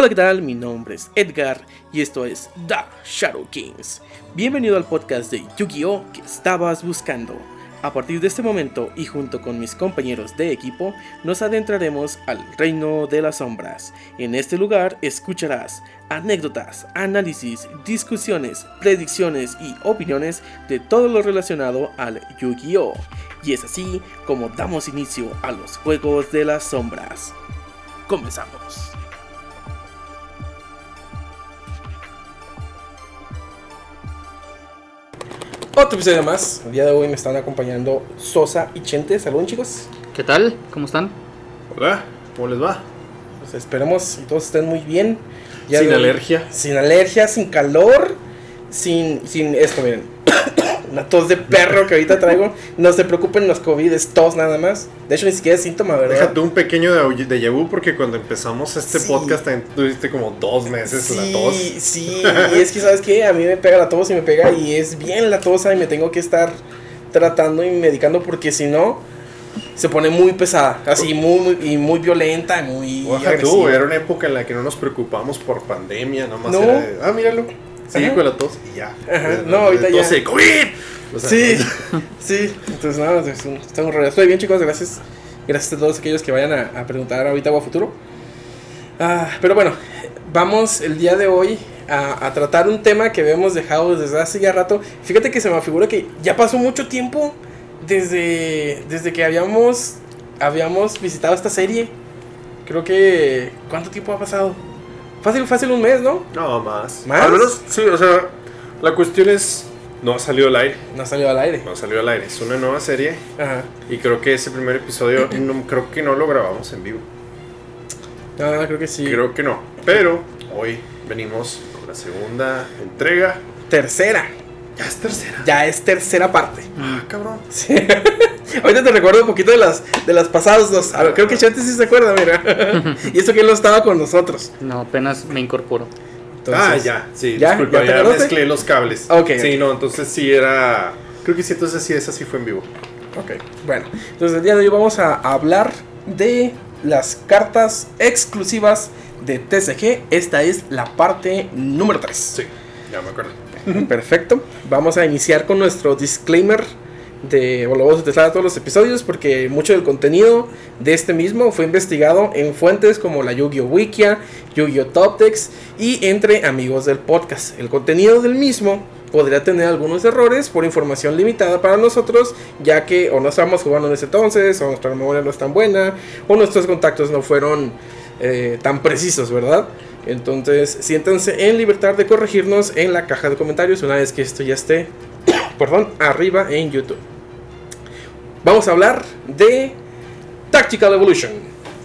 Hola, ¿qué tal? Mi nombre es Edgar y esto es The Shadow Kings. Bienvenido al podcast de Yu-Gi-Oh! Que estabas buscando. A partir de este momento y junto con mis compañeros de equipo, nos adentraremos al reino de las sombras. En este lugar escucharás anécdotas, análisis, discusiones, predicciones y opiniones de todo lo relacionado al Yu-Gi-Oh! Y es así como damos inicio a los juegos de las sombras. Comenzamos. Otro episodio más. El día de hoy me están acompañando Sosa y Chente. Saludos, chicos. ¿Qué tal? ¿Cómo están? Hola, ¿cómo les va? Pues esperemos que todos estén muy bien. Sin alergia. Sin alergia, sin calor, sin esto, miren. Una tos de perro que ahorita traigo. No se preocupen, los COVID es tos nada más. De hecho, ni siquiera es síntoma, ¿verdad? Déjate un pequeño déjà vu porque cuando empezamos este podcast también tuviste como 2 meses la tos. Sí, y es que, ¿sabes qué? A mí me pega la tos y me pega y es bien la tosa y me tengo que estar tratando y medicando porque si no, se pone muy pesada. Así, muy violenta, muy agresiva. Era una época en la que no nos preocupamos por pandemia, nada más No. era de, míralo. Sigue con la tos y ya. Ajá. No, ahorita ya. Tose, COVID. O sea, Sí. Entonces, nada, está un rollo. Estoy bien, chicos, gracias. Gracias a todos aquellos que vayan a preguntar ahorita o a futuro. Pero bueno, vamos el día de hoy a tratar un tema que habíamos dejado desde hace ya rato. Fíjate que se me figura que ya pasó mucho tiempo desde que habíamos visitado esta serie. Creo que... ¿Cuánto tiempo ha pasado? Fácil un mes, ¿no? No, más. ¿Más? Al menos, sí, o sea, la cuestión es, no ha salido al aire. No salió al aire. No salió al aire, es una nueva serie. Ajá. Y creo que ese primer episodio, creo que no lo grabamos en vivo. Creo que sí. Creo que no. Pero hoy venimos con la segunda entrega. Tercera. Ya es tercera. Parte. Cabrón. Sí. Ahorita te recuerdo un poquito de las pasadas dos. A ver, creo que Chante sí se acuerda, mira. Y eso que él no estaba con nosotros. No, apenas me incorporo. Entonces, ya, sí, ¿ya? disculpa, ¿Ya te ya acordaste? mezclé los cables. Ok, sí, ok. no, entonces sí era. Creo que sí, entonces sí, esa sí fue en vivo. Ok, bueno. Entonces el día de hoy vamos a hablar de las cartas exclusivas de TCG. Esta es la parte número 3. Sí, ya me acuerdo. Perfecto. Vamos a iniciar con nuestro disclaimer lo vamos a utilizar a todos los episodios porque mucho del contenido de este mismo fue investigado en fuentes como la Yu-Gi-Oh! Wikia, Yu-Gi-Oh! Toptex y entre amigos del podcast. El contenido del mismo podría tener algunos errores por información limitada para nosotros, ya que o no estábamos jugando en ese entonces, o nuestra memoria no es tan buena, o nuestros contactos no fueron tan precisos, ¿verdad? Entonces siéntanse en libertad de corregirnos en la caja de comentarios una vez que esto ya esté arriba en YouTube. Vamos a hablar de Tactical Evolution.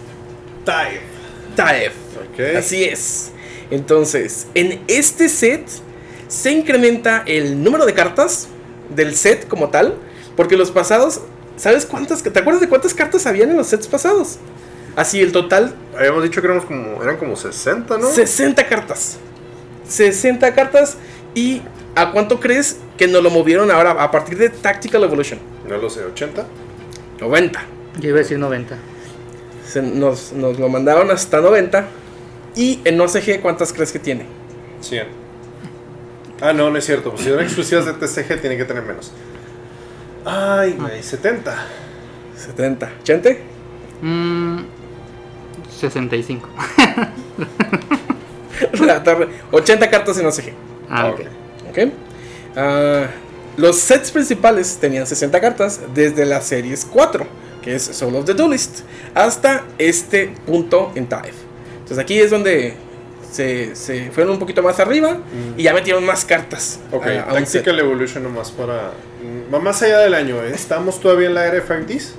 TAEF. Ok. Así es. Entonces, en este set se incrementa el número de cartas del set como tal, porque los pasados, ¿sabes cuántas? ¿Te acuerdas de cuántas cartas habían en los sets pasados? Así, el total. Habíamos dicho que eran como 60, ¿no? 60 cartas. 60 cartas. ¿Y a cuánto crees que nos lo movieron ahora a partir de Tactical Evolution? No lo sé, 80. 90. Yo iba a decir 90. Nos lo mandaron hasta 90. Y en OCG, ¿cuántas crees que tiene? 100. No es cierto. Pues si eran exclusivas de TCG, tiene que tener menos. Ay, güey, 70. 70. ¿Chente? 65. La torre. 80 cartas en OCG. Ok. ¿Ok? Los sets principales tenían 60 cartas desde las series 4, que es Soul of the Duelist, hasta este punto en TAEF. Entonces aquí es donde se fueron un poquito más arriba y ya metieron más cartas. Ok, a un set. Tactical Evolution nomás para... Va más allá del año, ¿eh? ¿Estamos todavía en la era de 5Ds?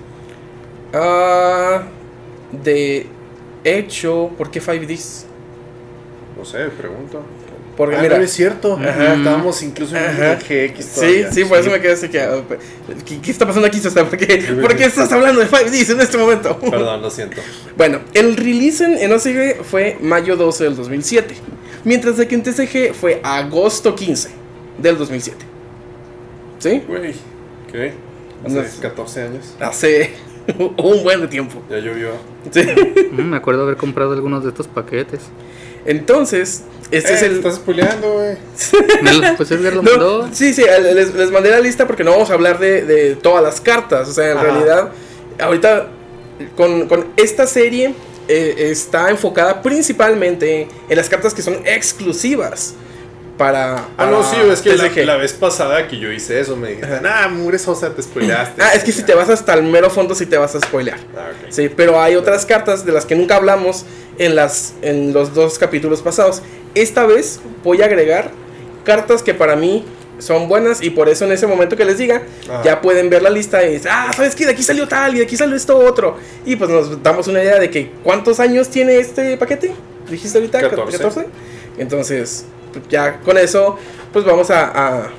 De hecho, ¿por qué 5Ds? No sé, pregunto. Porque mira, no es cierto. Ajá. Estábamos incluso en el GX sí, todavía. sí, por eso me quedé así que... ¿Qué está pasando aquí, Sosa? ¿Por qué estás hablando de 5Ds en este momento? Perdón, lo siento. Bueno, el release en OCG fue mayo 12 del 2007, mientras de que en TCG fue agosto 15 del 2007. ¿Sí? Güey, ¿qué? Hace 14 años. Hace un buen de tiempo. Ya llovió. Sí. Me acuerdo haber comprado algunos de estos paquetes. Entonces, este es el... Estás spoileando, güey. Pues Edgar lo No, mandó. sí, les mandé la lista porque no vamos a hablar de todas las cartas. O sea, en realidad, ahorita con esta serie está enfocada principalmente en las cartas que son exclusivas para... No, sí, es que TCG. la vez pasada que yo hice eso me dijiste, Mures Sosa, te spoileaste. Es que si te vas hasta el mero fondo, sí te vas a spoilear. Ok. Sí, pero hay otras cartas de las que nunca hablamos en los 2 capítulos pasados. Esta vez voy a agregar cartas que para mí son buenas y por eso en ese momento que les diga, ya pueden ver la lista y decir, ¿sabes qué? De aquí salió tal y de aquí salió esto otro. Y pues nos damos una idea de que ¿cuántos años tiene este paquete? ¿Dijiste ahorita? 14. Entonces, ya con eso, pues vamos a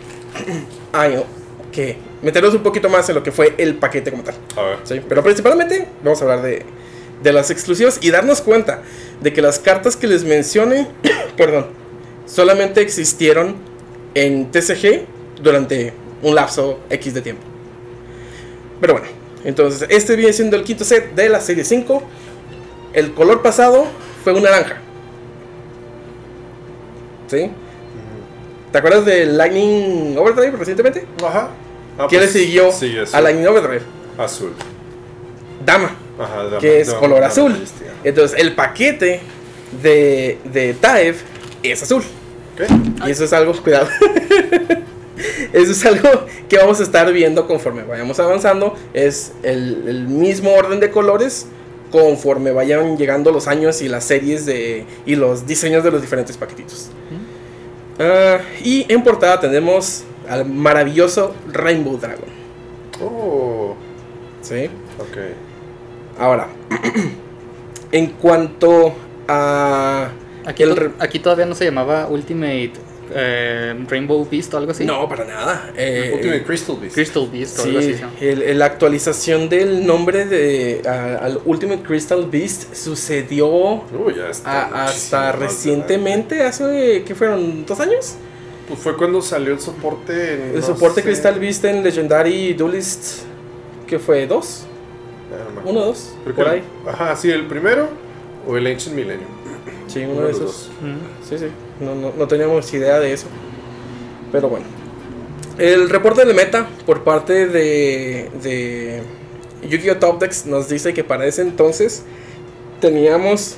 meternos un poquito más en lo que fue el paquete como tal. A ver. ¿Sí? Pero principalmente vamos a hablar de las exclusivas y darnos cuenta de que las cartas que les mencioné, perdón, solamente existieron en TCG durante un lapso X de tiempo. Pero bueno, entonces este viene siendo el quinto set de la serie 5. El color pasado fue un naranja. ¿Sí? ¿Te acuerdas del Lightning Overdrive recientemente? Ajá. ¿Quién le siguió a Lightning Overdrive? Azul. Dama. Ajá, dama, que es color azul. Majestia. Entonces el paquete de Taev es azul. ¿Qué? Y eso es algo, cuidado. Eso es algo que vamos a estar viendo conforme vayamos avanzando. Es el mismo orden de colores conforme vayan llegando los años y las series y los diseños de los diferentes paquetitos. Y en portada tenemos al maravilloso Rainbow Dragon. Oh. ¿Sí? Ok. Ahora, en cuanto a... Aquí todavía no se llamaba Ultimate Rainbow Beast o algo así. No, para nada. Ultimate Crystal Beast. Crystal Beast o algo Sí, así. la actualización del nombre al Ultimate Crystal Beast sucedió Ya está hasta recientemente, hace, ¿qué fueron? ¿2 años? Pues fue cuando salió el soporte. El soporte Crystal Beast en Legendary Duelist, ¿qué fue? ¿2? 1 o 2, por ahí. Ajá, sí, el primero o el Ancient Millennium. Sí, uno de esos. Sí. No teníamos idea de eso. Pero bueno. El reporte de meta por parte de Yu-Gi-Oh! Top Decks nos dice que para ese entonces teníamos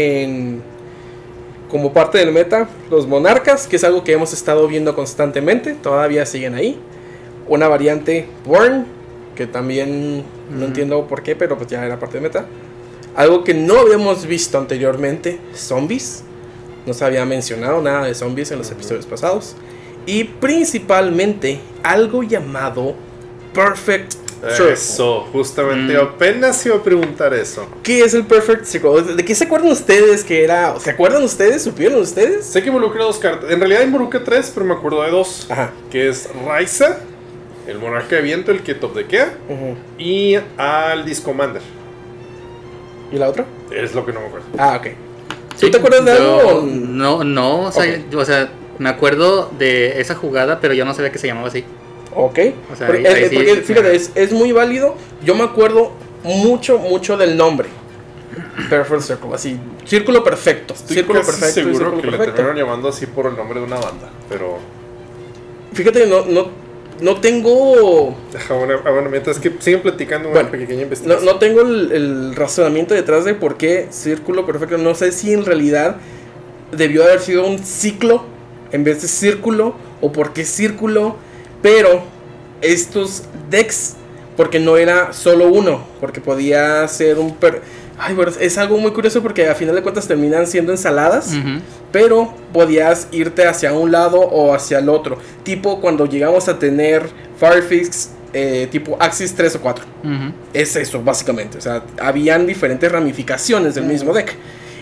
como parte del meta los monarcas, que es algo que hemos estado viendo constantemente. Todavía siguen ahí. Una variante Born, que también no entiendo por qué, pero pues ya era parte de meta. Algo que no habíamos visto anteriormente, zombies. No se había mencionado nada de zombies en los episodios pasados. Y principalmente algo llamado Perfect Circle. Eso, justamente apenas iba a preguntar eso. ¿Qué es el Perfect Circle? ¿De qué se acuerdan ustedes que era? ¿Se acuerdan ustedes? ¿Supieron ustedes? Sé que involucra 2 cartas. En realidad involucra 3, pero me acuerdo de 2. Ajá. Que es Raiza, el monarca de viento, el que top-deckea, y al Discommander. ¿Y la otra? Es lo que no me acuerdo. Ok. ¿Tú te acuerdas de algo? No, o sea, me acuerdo de esa jugada, pero yo no sabía que se llamaba así. Ok. O sea, porque, sí, porque, fíjate, es muy válido. Yo me acuerdo mucho del nombre. Perfect Circle, así. Círculo perfecto. Estoy Círculo casi perfecto. seguro Círculo que le perfecto. terminaron llamando así por el nombre de una banda, pero... Fíjate, no tengo... Bueno, mientras que siguen platicando una pequeña investigación. No tengo el razonamiento detrás de por qué círculo perfecto. No sé si en realidad debió haber sido un ciclo en vez de círculo, o por qué círculo. Pero estos decks, porque no era solo uno, porque podía ser un... bueno, es algo muy curioso porque a final de cuentas terminan siendo ensaladas. Pero podías irte hacia un lado o hacia el otro. Tipo cuando llegamos a tener Firefix tipo Axis 3 o 4. Es eso, básicamente. O sea, habían diferentes ramificaciones del mismo deck.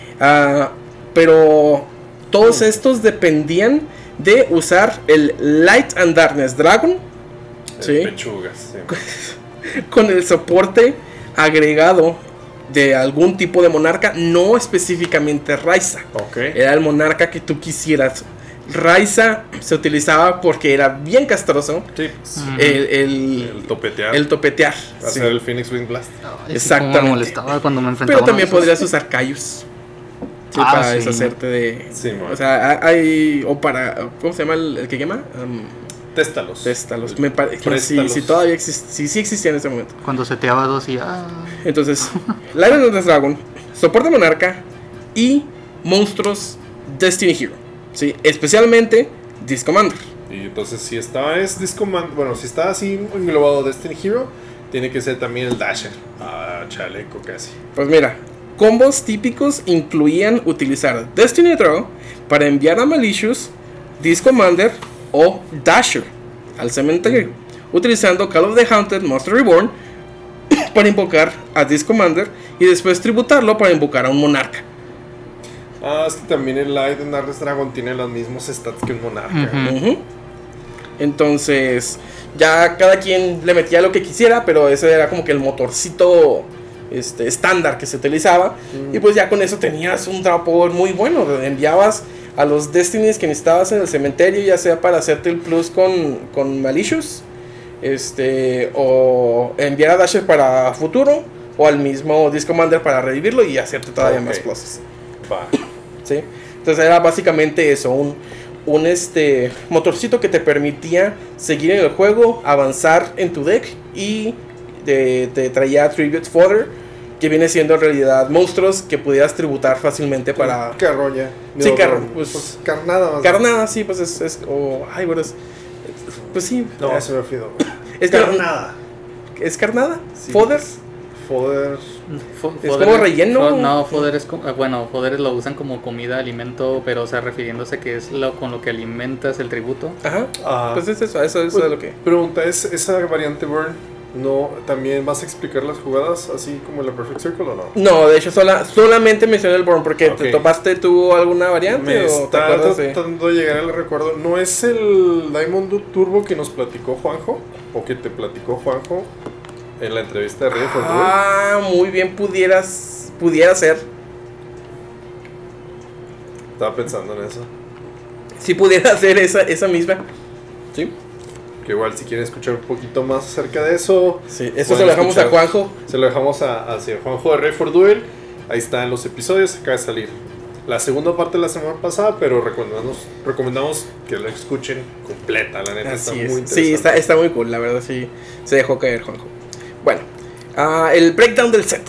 Pero todos estos dependían de usar el Light and Darkness Dragon. ¿Sí? Pechugas, sí. Con el soporte agregado de algún tipo de monarca, no específicamente Raiza. Era el monarca que tú quisieras. Raiza se utilizaba porque era bien castroso. Sí. El topetear. El topetear. Hacer el Phoenix Wind Blast. Exactamente. Me molestaba cuando me enfrentaba. Pero también podrías usar Cayus. Sí, para deshacerte de... Sí, o sea, hay... O para... ¿Cómo se llama el que quema? Téstalos. Me parece... Si todavía existe... Sí existía en ese momento. Cuando seteaba 2 y... Entonces, Lion of the Dragon, soporte Monarca y monstruos Destiny Hero. ¿Sí? Especialmente Disc Commander. Y entonces si está si está así englobado Destiny Hero, tiene que ser también el Dasher. Chaleco casi. Pues mira, combos típicos incluían utilizar Destiny Draw para enviar a Malicious, Disc Commander o Dasher al cementerio, utilizando Call of the Hunted Monster Reborn para invocar a Disc Commander y después tributarlo para invocar a un Monarca. Es que también el Light of the Dragon tiene los mismos stats que un Monarca. Entonces, ya cada quien le metía lo que quisiera, pero ese era como que el motorcito estándar que se utilizaba. Y pues ya con eso tenías un draw power muy bueno. Enviabas a los Destinies que necesitabas en el cementerio, ya sea para hacerte el plus con Malicious, o enviar a Dasher para futuro, o al mismo Disc Commander para revivirlo y hacerte todavía más pluses. ¿Sí? Entonces era básicamente eso, un motorcito que te permitía seguir en el juego, avanzar en tu deck y te traía Tribute Fodder, que viene siendo en realidad monstruos que pudieras tributar fácilmente para... Carroña. Sí, pues carnada más. Carnada, sí, pues pues sí. No, se me olvidó. Es carnada. ¿Es carnada? Sí, ¿Fodder? Fodder. Es como relleno. No, fodder es fodder lo usan como comida, alimento, pero o sea, refiriéndose que es con lo que alimentas el tributo. Ajá. Pues es eso es lo que... Pregunta, ¿es esa variante Burn? ¿No también vas a explicar las jugadas así como en la Perfect Circle o no? No, de hecho solamente mencioné el Burn porque ¿te topaste tú alguna variante? Me o está te acuerdas tratando de llegar al recuerdo. ¿No es el Diamond Turbo que nos platicó Juanjo? ¿O que te platicó Juanjo en la entrevista de Río Fortuna? Muy bien, pudiera ser. Estaba pensando en eso. Si pudiera ser esa misma. Sí. Que igual si quieren escuchar un poquito más acerca de eso. Sí, eso se lo dejamos a Juanjo. Se lo dejamos a Juanjo de Rey for Duel. Ahí están los episodios, acaba de salir la segunda parte de la semana pasada, pero recomendamos que la escuchen completa, la neta. Así está muy interesante. Sí, está muy cool, la verdad sí se dejó caer Juanjo. Bueno, el breakdown del set.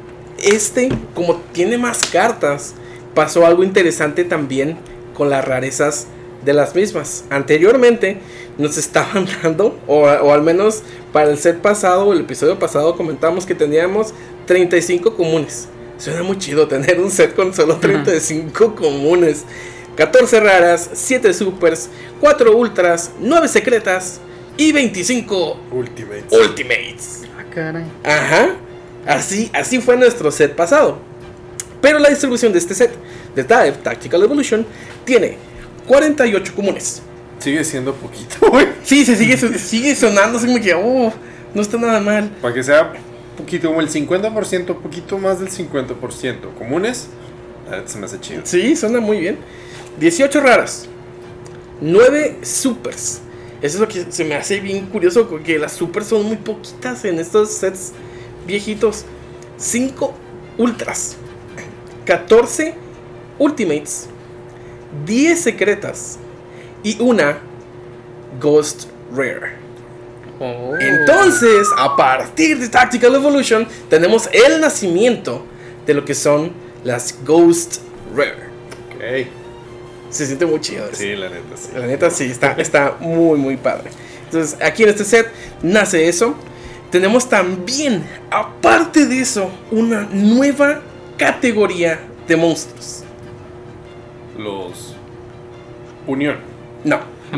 Como tiene más cartas, pasó algo interesante también con las rarezas de las mismas. Anteriormente nos estaban dando, o al menos para el set pasado, el episodio pasado, comentamos que teníamos 35 comunes. Suena muy chido tener un set con solo 35 comunes. 14 raras, 7 supers, 4 ultras, 9 secretas y 25 ultimates. Caray. Ajá. Así fue nuestro set pasado. Pero la distribución de este set de Dive Tactical Evolution tiene 48 comunes. Sigue siendo poquito, güey. Sí, sigue sonando así como que no está nada mal. Para que sea poquito, como el 50%, un poquito más del 50% comunes, se me hace chido. Sí, suena muy bien. 18 raras, 9 supers. Eso es lo que se me hace bien curioso, porque las supers son muy poquitas en estos sets viejitos. 5 ultras, 14 ultimates, 10 secretas y una Ghost Rare. Entonces, a partir de Tactical Evolution, tenemos el nacimiento de lo que son las Ghost Rare. Ok. Se siente muy chido eso. Sí, la neta sí. La neta sí, está muy muy padre. Entonces, aquí en este set nace eso. Tenemos también, aparte de eso, una nueva categoría de monstruos. Los Unión. No.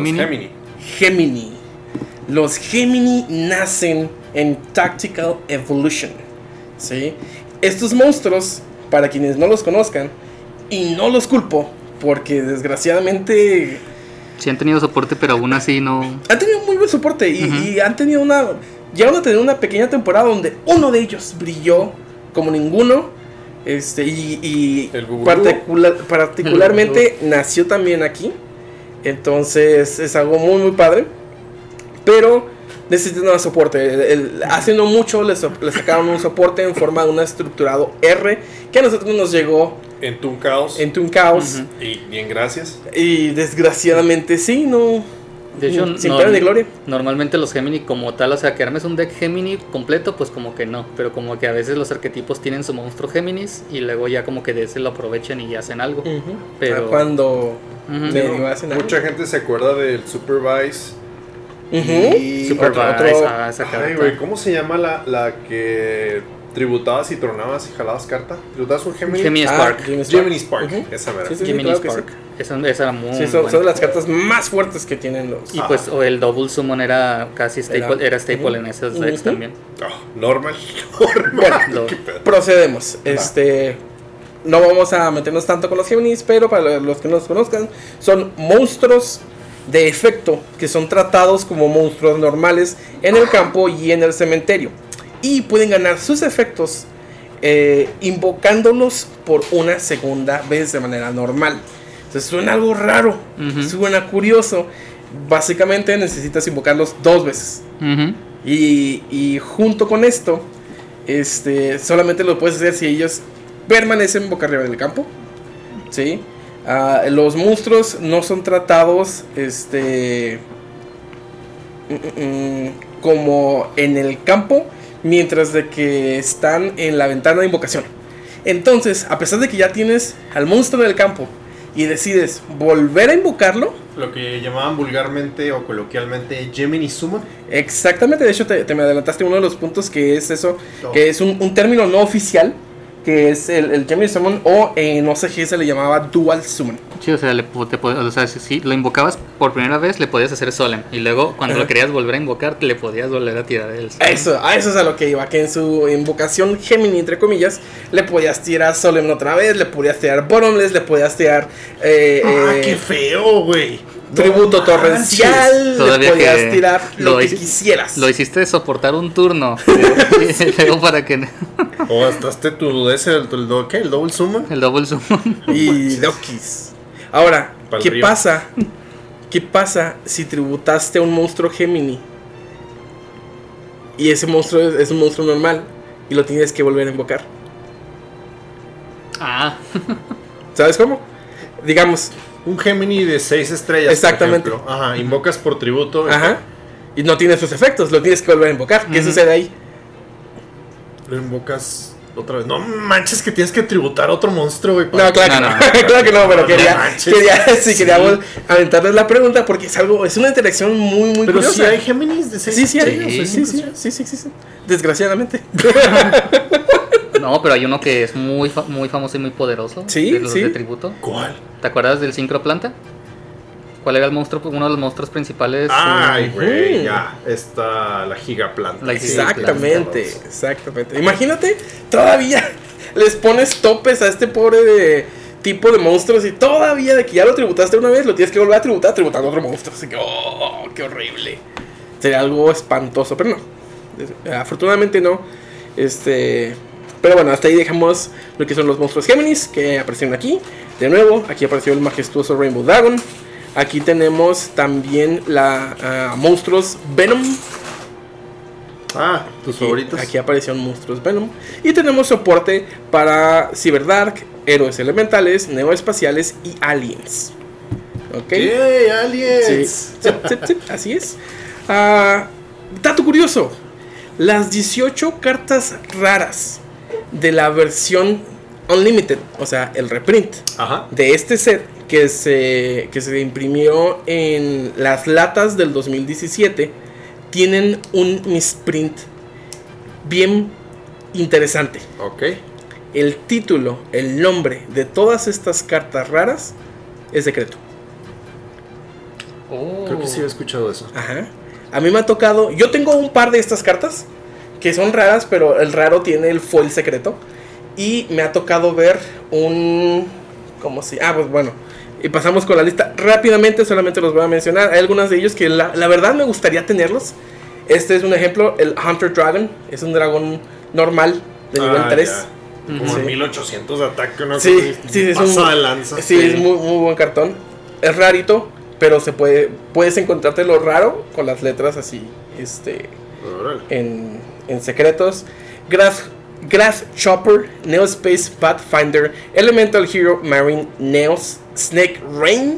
Gemini. Los Gemini nacen en Tactical Evolution. ¿Sí? Estos monstruos, para quienes no los conozcan, y no los culpo, porque desgraciadamente sí han tenido soporte, pero aún así no... Han tenido muy buen soporte y han tenido llegaron a tener una pequeña temporada donde uno de ellos brilló como ninguno. Y particularmente nació también aquí. Entonces es algo muy muy padre. Pero necesitan más soporte. Hace no mucho le sacaron un soporte en forma de un estructurado R, que a nosotros nos llegó En Toon Chaos. Y bien, gracias. Y desgraciadamente sí, no. De hecho, sin pena de gloria. Normalmente los Gemini como tal, o sea, que armes un deck Gemini completo, pues como que no. Pero como que a veces los arquetipos tienen su monstruo Géminis y luego ya como que de ese lo aprovechan y ya hacen algo. Pero cuando hacen algo. Mucha gente se acuerda del Supervise. Y Supervise. Ay, güey, ¿cómo se llama la que tributabas y tronabas y jalabas carta? ¿Tributabas un Gemini? Gemini Spark. Gemini Spark. Esa verdad. Gemini Spark. Esa era muy son de las cartas más fuertes que tienen los. Y pues o el Double Summon era casi staple, era staple en esos decks también. Normal. Bueno, procedemos. No vamos a meternos tanto con los Geminis, pero para los que no los conozcan, son monstruos de efecto que son tratados como monstruos normales en el campo y en el cementerio. Y pueden ganar sus efectos invocándolos por una segunda vez de manera normal. Entonces suena algo raro, suena curioso. Básicamente necesitas invocarlos 2 veces. Y junto con esto, solamente lo puedes hacer si ellos permanecen boca arriba del campo. ¿Sí? Los monstruos no son tratados como en el campo, mientras de que están en la ventana de invocación. Entonces, a pesar de que ya tienes al monstruo en el campo y decides volver a invocarlo, lo que llamaban vulgarmente o coloquialmente Gemini Summon. Exactamente, de hecho te me adelantaste uno de los puntos, que es eso, que es un término no oficial, que es el Gemini Summon, o en OCG se le llamaba Dual Summon. Sí, o sea, si lo invocabas por primera vez, le podías hacer Solemn. Y luego, cuando lo querías volver a invocar, le podías volver a tirar el Solemn. Eso es a lo que iba, que en su invocación Gemini, entre comillas, le podías tirar Solemn otra vez, le podías tirar Bottomless, le podías tirar... ¡qué feo, güey! Tributo torrencial, le podías tirar lo que quisieras. Lo hiciste soportar un turno. Luego para que... O gastaste el Double Summon. El Double Summon. Y Dokis. Ahora, ¿qué pasa? ¿Qué pasa si tributaste a un monstruo Gemini y ese monstruo es un monstruo normal y lo tienes que volver a invocar? ¿Sabes cómo? Digamos, un Gemini de 6 estrellas. Exactamente. Por ejemplo. Invocas por tributo. Y no tiene sus efectos, lo tienes que volver a invocar. ¿Qué sucede ahí? Lo invocas otra vez. No manches, que tienes que tributar a otro monstruo, güey. No, claro que no, pero quería aventarles la pregunta porque es una interacción muy, muy pero curiosa. Pero si hay Géminis de 6 Sí. Desgraciadamente. No, pero hay uno que es muy famoso y muy poderoso. Sí, de tributo. ¿Cuál? ¿Te acuerdas del Syncroplanta? ¿Cuál era el monstruo? Uno de los monstruos principales. Ay, güey, ya. Está la Gigaplanta. Exactamente. Imagínate, todavía les pones topes a este pobre tipo de monstruos y todavía de que ya lo tributaste una vez, lo tienes que volver a tributar tributando a otro monstruo. Así que, qué horrible. Sería algo espantoso, pero no. Afortunadamente no. Pero bueno, hasta ahí dejamos lo que son los monstruos Géminis que aparecieron aquí. De nuevo, aquí apareció el majestuoso Rainbow Dragon. Aquí tenemos también monstruos Venom. Tus favoritos. Aquí aparecieron monstruos Venom. Y tenemos soporte para Cyberdark, héroes elementales, neoespaciales y aliens. ¿Ok? ¿Qué? ¡Aliens! Sí, así es. Dato curioso: las 18 cartas raras de la versión Unlimited, o sea, el reprint de este set que se imprimió en las latas del 2017, tienen un misprint bien interesante. Ok. El título, el nombre de todas estas cartas raras es secreto. Creo que sí he escuchado eso. A mí me ha tocado, yo tengo un par de estas cartas que son raras, pero el raro tiene el foil secreto. Y me ha tocado ver pues bueno. Y pasamos con la lista rápidamente, solamente los voy a mencionar. Hay algunos de ellos que la verdad me gustaría tenerlos. Este es un ejemplo, el Hunter Dragon. Es un dragón normal de nivel 3. Como 1800 de ataque, ¿no? Sí, es de lanza. Sí, es muy, muy buen cartón. Es rarito, pero puedes encontrarte lo raro con las letras así, en secretos. Grasshopper, Neospace Pathfinder, Elemental Hero Marine Neos, Snake Rain.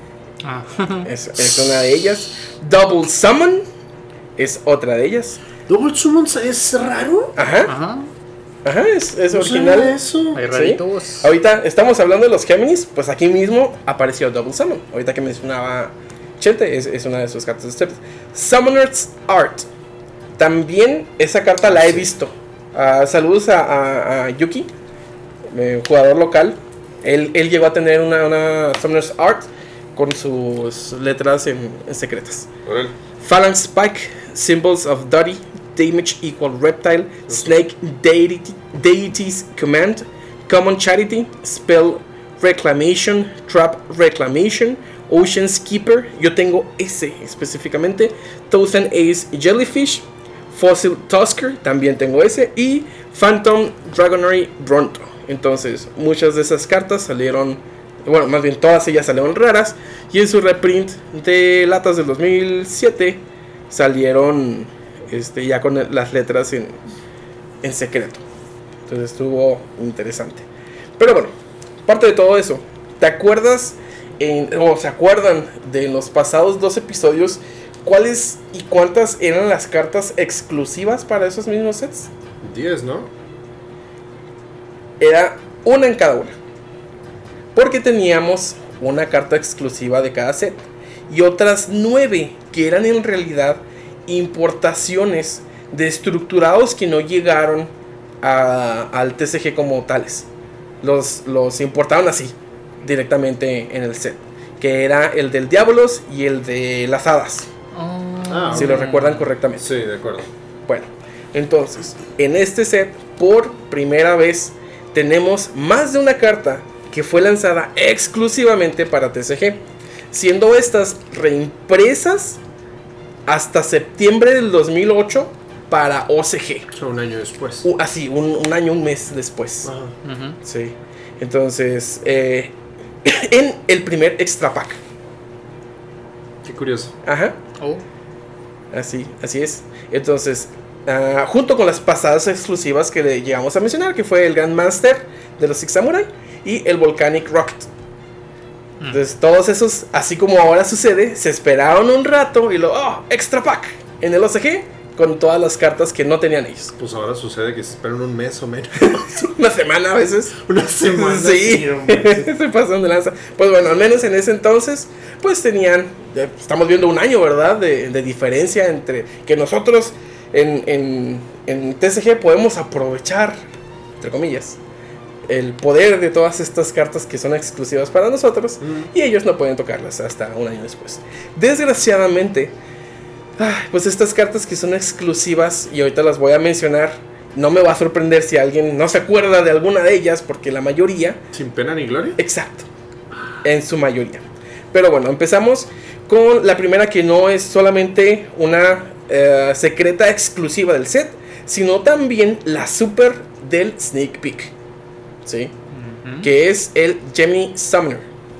Es una de ellas. Double Summon es otra de ellas. ¿Double Summon es raro? Ajá, es original. Eso. Hay raritos. ¿Sí? Ahorita estamos hablando de los Géminis, pues aquí mismo apareció Double Summon. Ahorita que mencionaba Chente, es una de sus cartas de steps. Summoner's Art. También esa carta la he visto. Saludos a Yuki, jugador local. Él llegó a tener una Summoner's Art con sus letras en secretas. Phalanx Spike, Symbols of Duty, Damage Equal Reptile, Snake Deity's Command, Common Charity, Spell Reclamation, Trap Reclamation, Ocean's Keeper. Yo tengo ese específicamente. Thousand Ace Jellyfish, Fossil Tusker, también tengo ese. Y Phantom Dragonary Bronto. Entonces, muchas de esas cartas salieron, bueno, más bien todas ellas salieron raras. Y en su reprint de latas del 2007 salieron ya con las letras en secreto. Entonces estuvo interesante. Pero bueno, aparte de todo eso, ¿te acuerdas o se acuerdan de los pasados 2 episodios cuáles y cuántas eran las cartas exclusivas para esos mismos sets? 10, ¿no? Era una en cada una, porque teníamos una carta exclusiva de cada set y otras 9 que eran en realidad importaciones de estructurados que no llegaron al TCG como tales. Los importaron así directamente en el set, que era el del Diabolos y el de las Hadas, si lo recuerdan correctamente. Sí, de acuerdo. Bueno, entonces en este set por primera vez tenemos más de una carta que fue lanzada exclusivamente para TCG, siendo estas reimpresas hasta septiembre del 2008 para OCG. O sea, un año después. Así, un año, un mes después. Sí. Entonces, en el primer extra pack. Qué curioso. Ajá. Así es. Entonces, junto con las pasadas exclusivas que le llegamos a mencionar, que fue el Grandmaster de los Six Samurai y el Volcanic Rocket. Entonces todos esos, así como ahora sucede, se esperaron un rato y extra pack en el OCG con todas las cartas que no tenían ellos. Pues ahora sucede que se esperan un mes o menos. Una semana a veces. Una semana. Sí, se pasan de lanza. Pues bueno, al menos en ese entonces, pues tenían, estamos viendo un año, ¿verdad? De diferencia entre que nosotros en TCG podemos aprovechar, entre comillas, el poder de todas estas cartas que son exclusivas para nosotros, y ellos no pueden tocarlas hasta un año después. Desgraciadamente, pues estas cartas que son exclusivas, y ahorita las voy a mencionar, no me va a sorprender si alguien no se acuerda de alguna de ellas, porque la mayoría... ¿Sin pena ni gloria? Exacto, en su mayoría. Pero bueno, empezamos con la primera, que no es solamente una secreta exclusiva del set, sino también la super del Sneak Peek. ¿Sí? Que es el Gemini Summoner.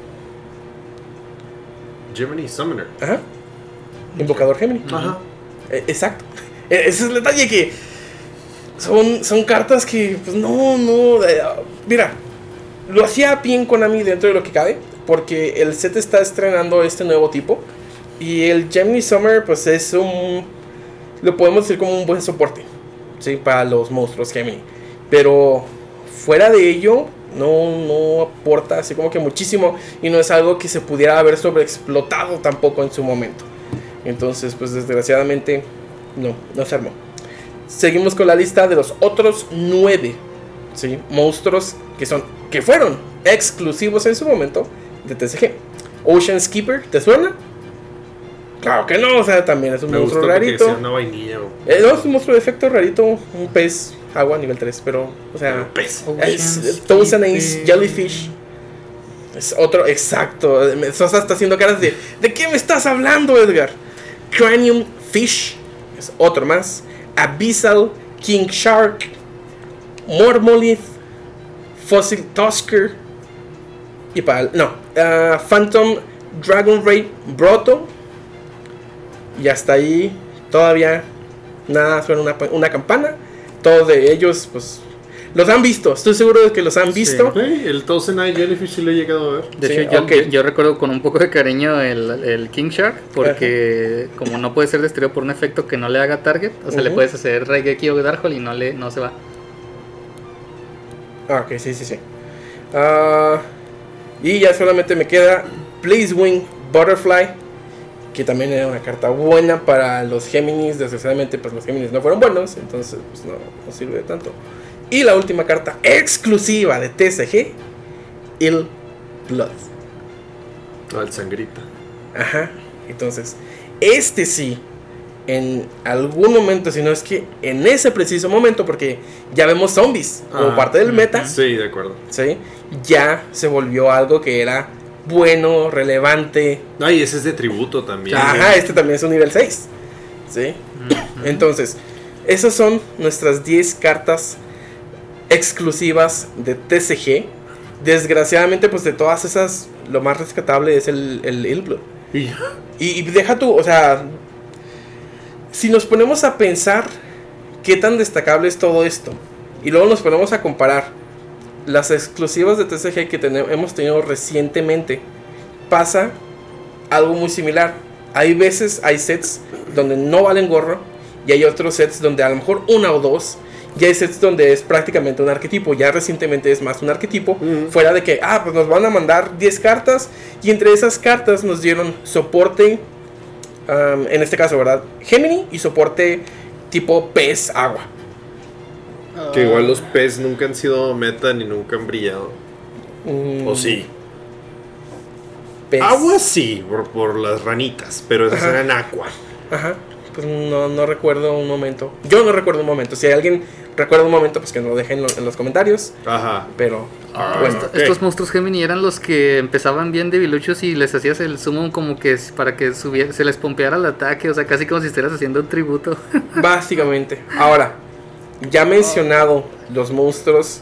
Gemini Summoner. Ajá. Invocador Gemini. Ajá. Exacto. Ese es el detalle, que son cartas que pues no mira, lo hacía bien Konami dentro de lo que cabe, porque el set está estrenando este nuevo tipo, y el Gemini Summoner pues es lo podemos decir como un buen soporte, ¿sí? Para los monstruos Gemini, pero fuera de ello no aporta así como que muchísimo, y no es algo que se pudiera haber sobreexplotado tampoco en su momento. Entonces pues desgraciadamente no se armó. Seguimos con la lista de los otros 9, ¿sí? Monstruos que fueron exclusivos en su momento de TCG. Ocean's Keeper, ¿te suena? Claro que no, o sea, también es un monstruo rarito. Una vainilla, no, es un monstruo de efecto rarito, un pez agua nivel 3, pero, o sea, es Thousand Ace Jellyfish. Es otro, exacto. Sosa está haciendo caras ¿de qué me estás hablando, Edgar? Cranium Fish es otro más. Abyssal King Shark, Mormolith, Fossil Tusker y Phantom Dragonray Broto. Y hasta ahí todavía nada suena una campana. Todos de ellos pues Los han visto, estoy seguro de que los han visto. El Thousand Eye Jellyfish sí lo he llegado a ver. De Sí, hecho, ok. yo recuerdo con un poco de cariño el King Shark, porque como no puede ser destruido por un efecto que no le haga target, o sea, le puedes hacer Raigeki o Darkhold y no se va. Ok, sí. Y ya solamente me queda Blazewing Butterfly, que también era una carta buena para los Géminis. Desgraciadamente pues los Géminis no fueron buenos, entonces pues no sirve de tanto. Y la última carta exclusiva de TCG, Ill Blood. El sangrita. Ajá, entonces este sí, en algún momento, si no es que en ese preciso momento, porque ya vemos zombies como parte del meta, Sí, de acuerdo. ¿sí? Ya se volvió algo que era bueno, relevante. Ay, ese es de tributo también. Ajá, este también es un nivel 6, ¿sí? Entonces, esas son nuestras 10 cartas exclusivas de TCG. Desgraciadamente, pues de todas esas, lo más rescatable es el Ill Blood. Y deja tú, o sea, si nos ponemos a pensar qué tan destacable es todo esto, y luego nos ponemos a comparar las exclusivas de TCG que hemos tenido recientemente, pasa algo muy similar. Hay veces, hay sets donde no valen gorro, y hay otros sets donde a lo mejor una o dos. Y hay sets donde es prácticamente un arquetipo. Ya recientemente es más un arquetipo. Fuera de que, pues nos van a mandar 10 cartas. Y entre esas cartas nos dieron soporte, en este caso, ¿verdad? Gemini y soporte tipo pez agua. Que igual los pez nunca han sido meta ni nunca han brillado. ¿O sí? Pez. Agua sí, por las ranitas, pero esas eran aqua. Ajá. Pues no recuerdo un momento. Yo no recuerdo un momento. Si alguien recuerda un momento, pues que nos lo dejen en los comentarios. Ajá. Pero Bueno, estos monstruos Gemini eran los que empezaban bien debiluchos y les hacías el summon como que para que se les pompeara el ataque, o sea, casi como si estuvieras haciendo un tributo. básicamente. Ahora, ya mencionado los monstruos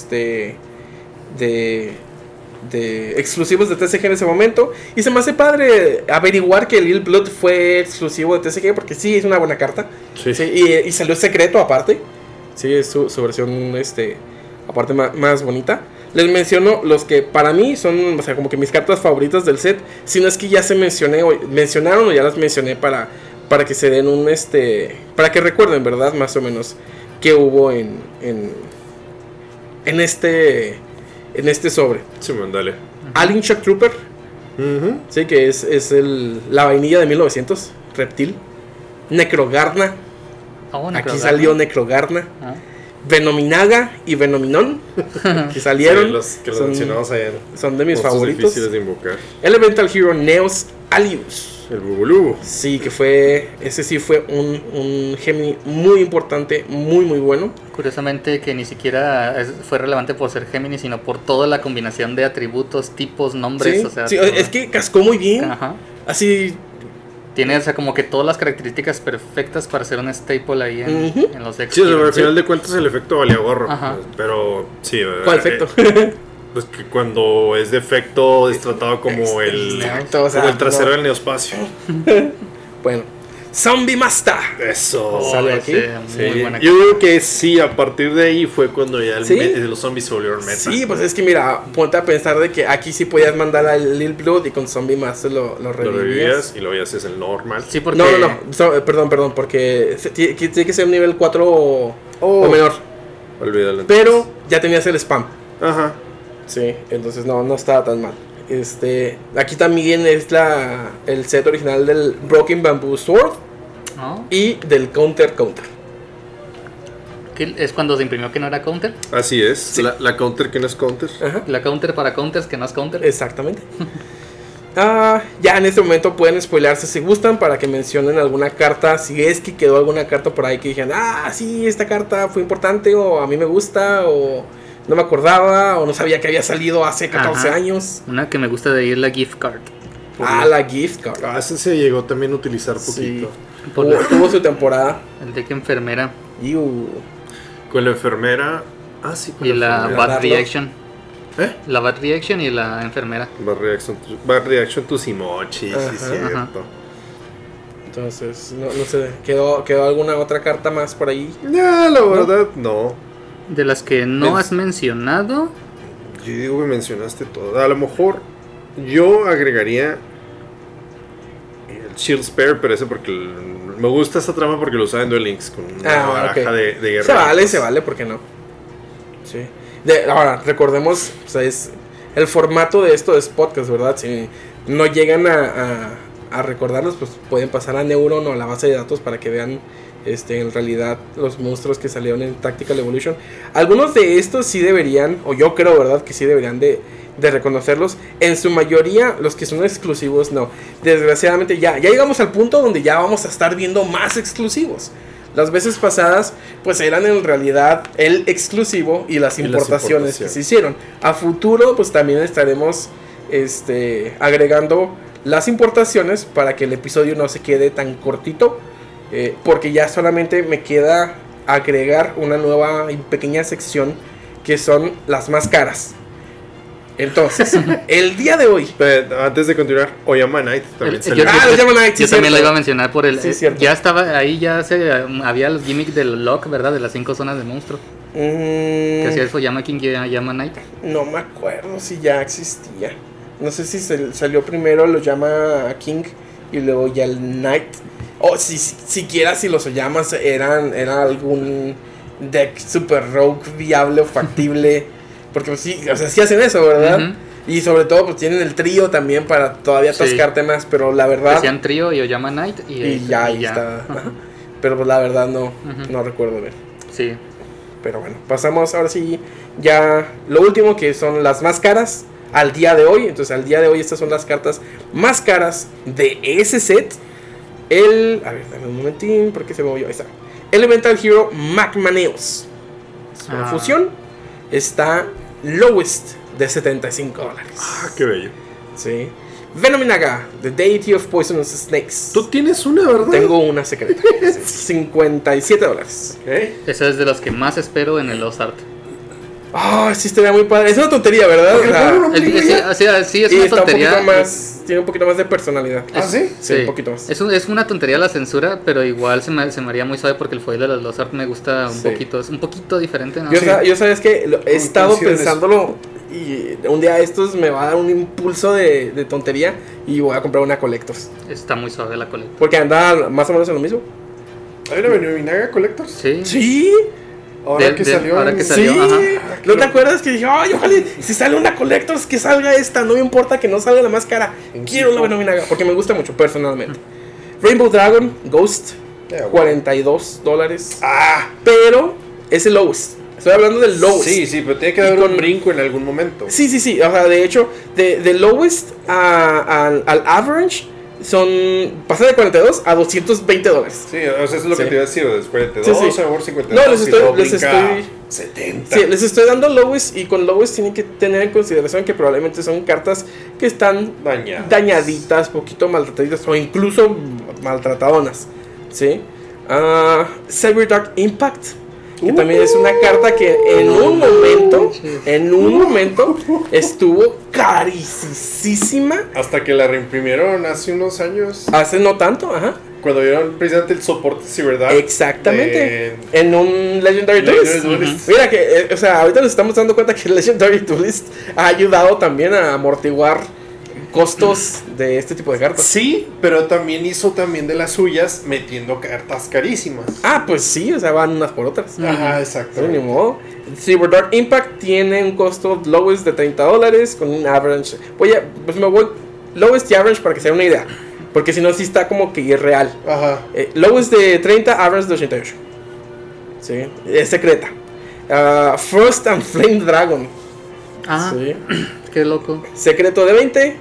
de exclusivos de TCG en ese momento, y se me hace padre averiguar que el Ill Blood fue exclusivo de TCG, porque sí es una buena carta. Sí. Y salió secreto aparte. Sí, es su versión aparte más bonita. Les menciono los que para mí son, o sea, como que mis cartas favoritas del set. Si no es que ya se mencionaron o ya las mencioné para que se den para que recuerden, ¿verdad? Más o menos qué hubo en este sobre. Sí, mandale. Alien Shock Trooper. Sí, que es la vainilla de 1900. Reptil. Necrogarna. Aquí salió Necrogarna. Venominaga y Venominón, que salieron. Sí, los que los mencionamos ayer. Son de mis favoritos. Difíciles de invocar. Elemental Hero Neos Alius. El Bubulubu. Sí, ese sí fue un Gemini muy importante, muy bueno. Curiosamente que ni siquiera fue relevante por ser Gemini, sino por toda la combinación de atributos, tipos, nombres. Sí, o sea, es que cascó muy bien. Ajá. Así. Tiene, o sea, como que todas las características perfectas para ser un staple ahí en los decks. Sí, al final de cuentas el efecto valía gorro. Ajá. Pero sí. ¿Cuál efecto? Pues que cuando es de efecto es tratado como el trasero del neospacio. Bueno, Zombie Master. Eso. Sale aquí. Muy buena. Yo creo que sí, a partir de ahí fue cuando ya los zombies se volvieron meta. Sí, pues es que mira, ponte a pensar de que aquí sí podías mandar al Lil Blood y con Zombie Master lo revivías. Y luego ya haces el normal. Sí, porque... No, perdón, porque tiene que ser un nivel 4 o menor. Olvídalo. Pero ya tenías el spam. Ajá. Sí, entonces no estaba tan mal. Aquí también es el set original del Broken Bamboo Sword y del Counter. ¿Qué es cuando se imprimió que no era counter? Así es. Sí. La counter que no es counter. Ajá. La counter para counters que no es counter. Exactamente. Ya en este momento pueden spoilearse si gustan para que mencionen alguna carta. Si es que quedó alguna carta por ahí que dijeron, sí, esta carta fue importante, o a mí me gusta, o no me acordaba, o no sabía que había salido hace 14 años. Una que me gusta de ahí es la gift card. La gift card. Ese se llegó también a utilizar poquito. Sí. Tuvo su temporada. El deck enfermera. Con la enfermera. Sí, con y la Bad Reaction. La Bad Reaction y la enfermera. Bad Reaction to Simochi, sí, cierto. Ajá. Entonces, no sé, ¿quedó alguna otra carta más por ahí? La verdad, no. De las que no has mencionado. Yo digo que mencionaste todo. A lo mejor yo agregaría el Shield Spare, pero ese porque me gusta esa trama porque lo usa en Duel Links con una baraja de guerra. Se vale, ¿por qué no? Sí. Ahora, recordemos, o sea, es el formato de esto es podcast, ¿verdad? Si no llegan a recordarlos, pues pueden pasar a Neuron o a la base de datos para que vean en realidad los monstruos que salieron en Tactical Evolution. Algunos de estos sí deberían, o yo creo, ¿verdad? Que sí deberían de reconocerlos. En su mayoría, los que son exclusivos, no. Desgraciadamente ya llegamos al punto donde ya vamos a estar viendo más exclusivos. Las veces pasadas, pues eran en realidad el exclusivo y las importaciones que se hicieron. A futuro, pues también estaremos agregando las importaciones para que el episodio no se quede tan cortito. Porque ya solamente me queda agregar una nueva y pequeña sección que son las más caras. Entonces, el día de hoy. Pero antes de continuar, Oyama Knight también salió. Oyama Knight, sí, yo también lo iba a mencionar por el. Sí, cierto. Ya estaba ahí, había los gimmicks del lock, ¿verdad? De las 5 zonas de monstruo. Que hacía eso Oyama King y Oyama Knight. No me acuerdo si ya existía. No sé si salió primero el Oyama King y luego ya el Knight. O siquiera si los Oyamas eran algún deck super rogue viable o factible. Porque pues sí, o sea, sí hacen eso, ¿verdad? Uh-huh. Y sobre todo pues tienen el trío también para todavía atascarte más. Pero la verdad... Hacían trío y Oyama Knight y ya ahí está. Uh-huh. Pero pues la verdad no recuerdo bien. Sí. Pero bueno, pasamos ahora sí ya lo último, que son las más caras al día de hoy. Entonces al día de hoy estas son las cartas más caras de ese set. A ver, dame un momentín, porque se me movió. Ahí está. Elemental Hero Magmaneos. Es una fusión. Está lowest de $75. Ah, qué bello. Sí. Venominaga, The Deity of Poisonous Snakes. Tú tienes una, ¿verdad? Tengo una secreta. $57. ¿Eh? Esa es de las que más espero en el Lost Art. Sí, estaría muy padre. Es una tontería, ¿verdad? Sí, es una tontería. Tiene un poquito más de personalidad. ¿Sí? Sí, un poquito más. Es una tontería la censura, pero igual se me haría muy suave porque el foil de los Lost Art me gusta un poquito. Es un poquito diferente, ¿no? Yo sabes que he estado pensándolo y un día estos me va a dar un impulso de tontería y voy a comprar una Collectors. Está muy suave la Collectors. Porque anda más o menos en lo mismo. ¿Hay una Venominaga Collectors? Sí. Ahora que salió. Sí. ¿No te acuerdas que dije, ojalá, si sale una Collectors, que salga esta? No me importa que no salga la más cara. Quiero la Venominaga, porque me gusta mucho, personalmente. Rainbow Dragon Ghost, $42. Pero es el lowest. Estoy hablando del lowest. Sí, pero tiene que haber un brinco en algún momento. Sí. O sea, de hecho, de lowest al average pasa de $42 a $220. Sí, o sea, eso es lo que te iba a decir, de $42 a mejor $52. No, les estoy 70. Sí, les estoy dando lowest, y con lowest tienen que tener en consideración que probablemente son cartas que están dañaditas, poquito maltrataditas o incluso maltratadonas. ¿Sí? Cyber Dark Impact, que también es una carta que en un momento estuvo carísima. Hasta que la reimprimieron hace unos años. Hace no tanto, ajá. Cuando vieron precisamente el soporte Cyberdark. Exactamente. En un Legendary Duelist. Mira que, o sea, ahorita nos estamos dando cuenta que el Legendary Duelist ha ayudado también a amortiguar costos de este tipo de cartas. Sí, pero también hizo de las suyas metiendo cartas carísimas. Pues sí, o sea, van unas por otras. Ajá, exacto. Sí, ni modo. Cyber Dark Impact tiene un costo lowest de $30 con un average. Me voy lowest y average para que sea una idea, porque si no sí está como que irreal. Ajá. Lowest de 30, average de 88. Sí, es secreta. Frost and Flame Dragon. Sí. Qué loco. Secreto de 20.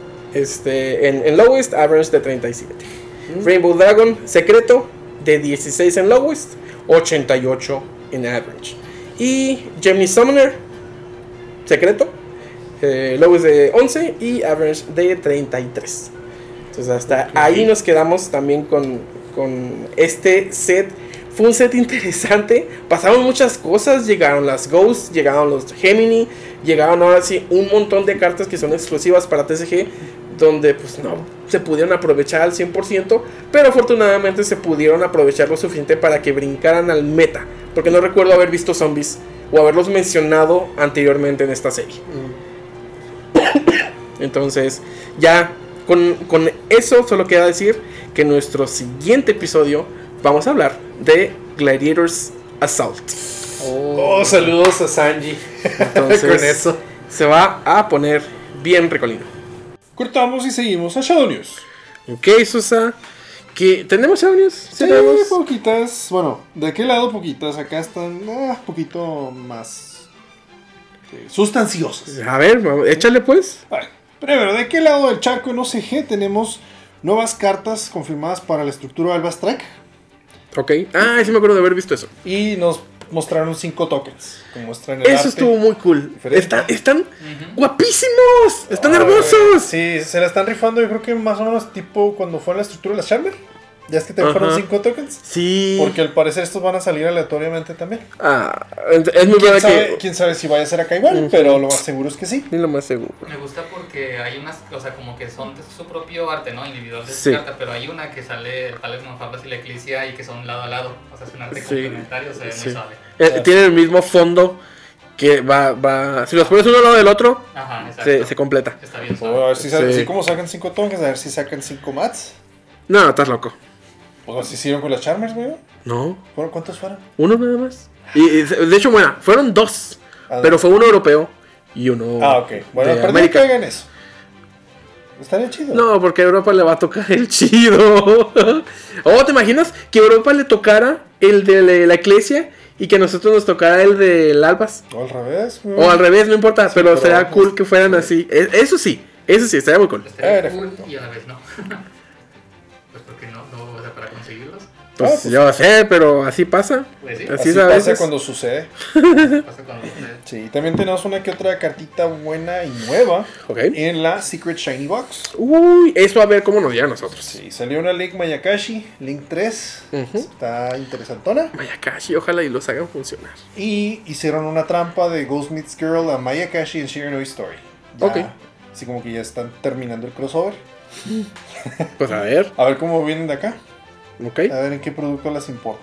En lowest, average de 37. Rainbow Dragon, secreto de 16 en lowest, 88 en average. Y Gemini Summoner, secreto, lowest de 11 y average de 33. Entonces hasta ahí nos quedamos también con este set. Fue un set interesante, pasaron muchas cosas, llegaron las Ghosts, llegaron los Gemini, llegaron ahora sí un montón de cartas que son exclusivas para TCG. donde pues no se pudieron aprovechar al 100%, pero afortunadamente se pudieron aprovechar lo suficiente para que brincaran al meta, porque no recuerdo haber visto zombies o haberlos mencionado anteriormente en esta serie. Entonces, ya con eso solo queda decir que en nuestro siguiente episodio vamos a hablar de Gladiators Assault. Oh, saludos a Sanji. Entonces, con eso se va a poner bien recolino. Cortamos y seguimos a Shadow News. Ok, Sosa. ¿Tenemos Shadow News? Sí, poquitas. Bueno, ¿de qué lado poquitas? Acá están un poquito más sustanciosas. A ver, échale pues. Vale. Primero, ¿de qué lado del charco en OCG tenemos nuevas cartas confirmadas para la estructura Alba Strike? Ok. Sí me acuerdo de haber visto eso. Y nos mostraron 5 tokens. Como muestran el Eso arte. estuvo muy cool. Diferente. Están guapísimos. Están hermosos. Sí, se la están rifando. Yo creo que más o menos tipo cuando fue en la estructura de la Chamber. Ya es que te fueron 5 tokens. Sí. Porque al parecer estos van a salir aleatoriamente también. Es muy verdad que. ¿Quién sabe si vaya a ser acá igual? Pero lo más seguro es que sí. Ni lo más seguro. Me gusta porque hay unas, o sea, como que son de su propio arte, ¿no? Individual de Sí. su carta, pero hay una que sale el Talisman Fablas y la Eclipsia y que son lado a lado. O sea, es un arte complementario, se ve muy suave. Tienen el mismo fondo que va. Si los pones uno al lado del otro, Ajá, exacto. se completa. Está bien A suave. ver si Sí. así como sacan 5 tokens, a ver si sacan 5 mats. No, estás loco. Pues así hicieron con las Charmers, güey. No, ¿Cuántos fueron? uno nada más. Y de hecho, bueno, fueron 2. Pero fue uno europeo y uno. Ok. Bueno, de perdón América. que hagan eso. Estaría chido. No, porque a Europa le va a tocar el chido. ¿Te imaginas que a Europa le tocara el de la Iglesia y que a nosotros nos tocara el del Albas? O al revés, güey. O al revés, no importa, Sí, pero pero sería vamos. cool que fueran así. Eso sí, estaría muy cool. Estaría cool Perfecto. y a la vez no. Pues porque no, o sea, para conseguirlos. Pues pues yo sé, pero así pasa. Pues sí, Así Así es a pasa veces. cuando sucede. pasa cuando ustedes. Sí, también tenemos una que otra cartita buena y nueva Ok. en la Secret Shiny Box. Uy, eso a ver cómo nos llega a nosotros. Sí, salió una Link Mayakashi, Link 3. Ujú. Está interesantona. Mayakashi, ojalá y los hagan funcionar. Y hicieron una trampa de Ghost Meets Girl a Mayakashi en Shiranui Story. Ya, Ok. así como que ya están terminando el crossover. Pues a ver, A ver cómo vienen de acá. ok. A ver en qué producto les importa.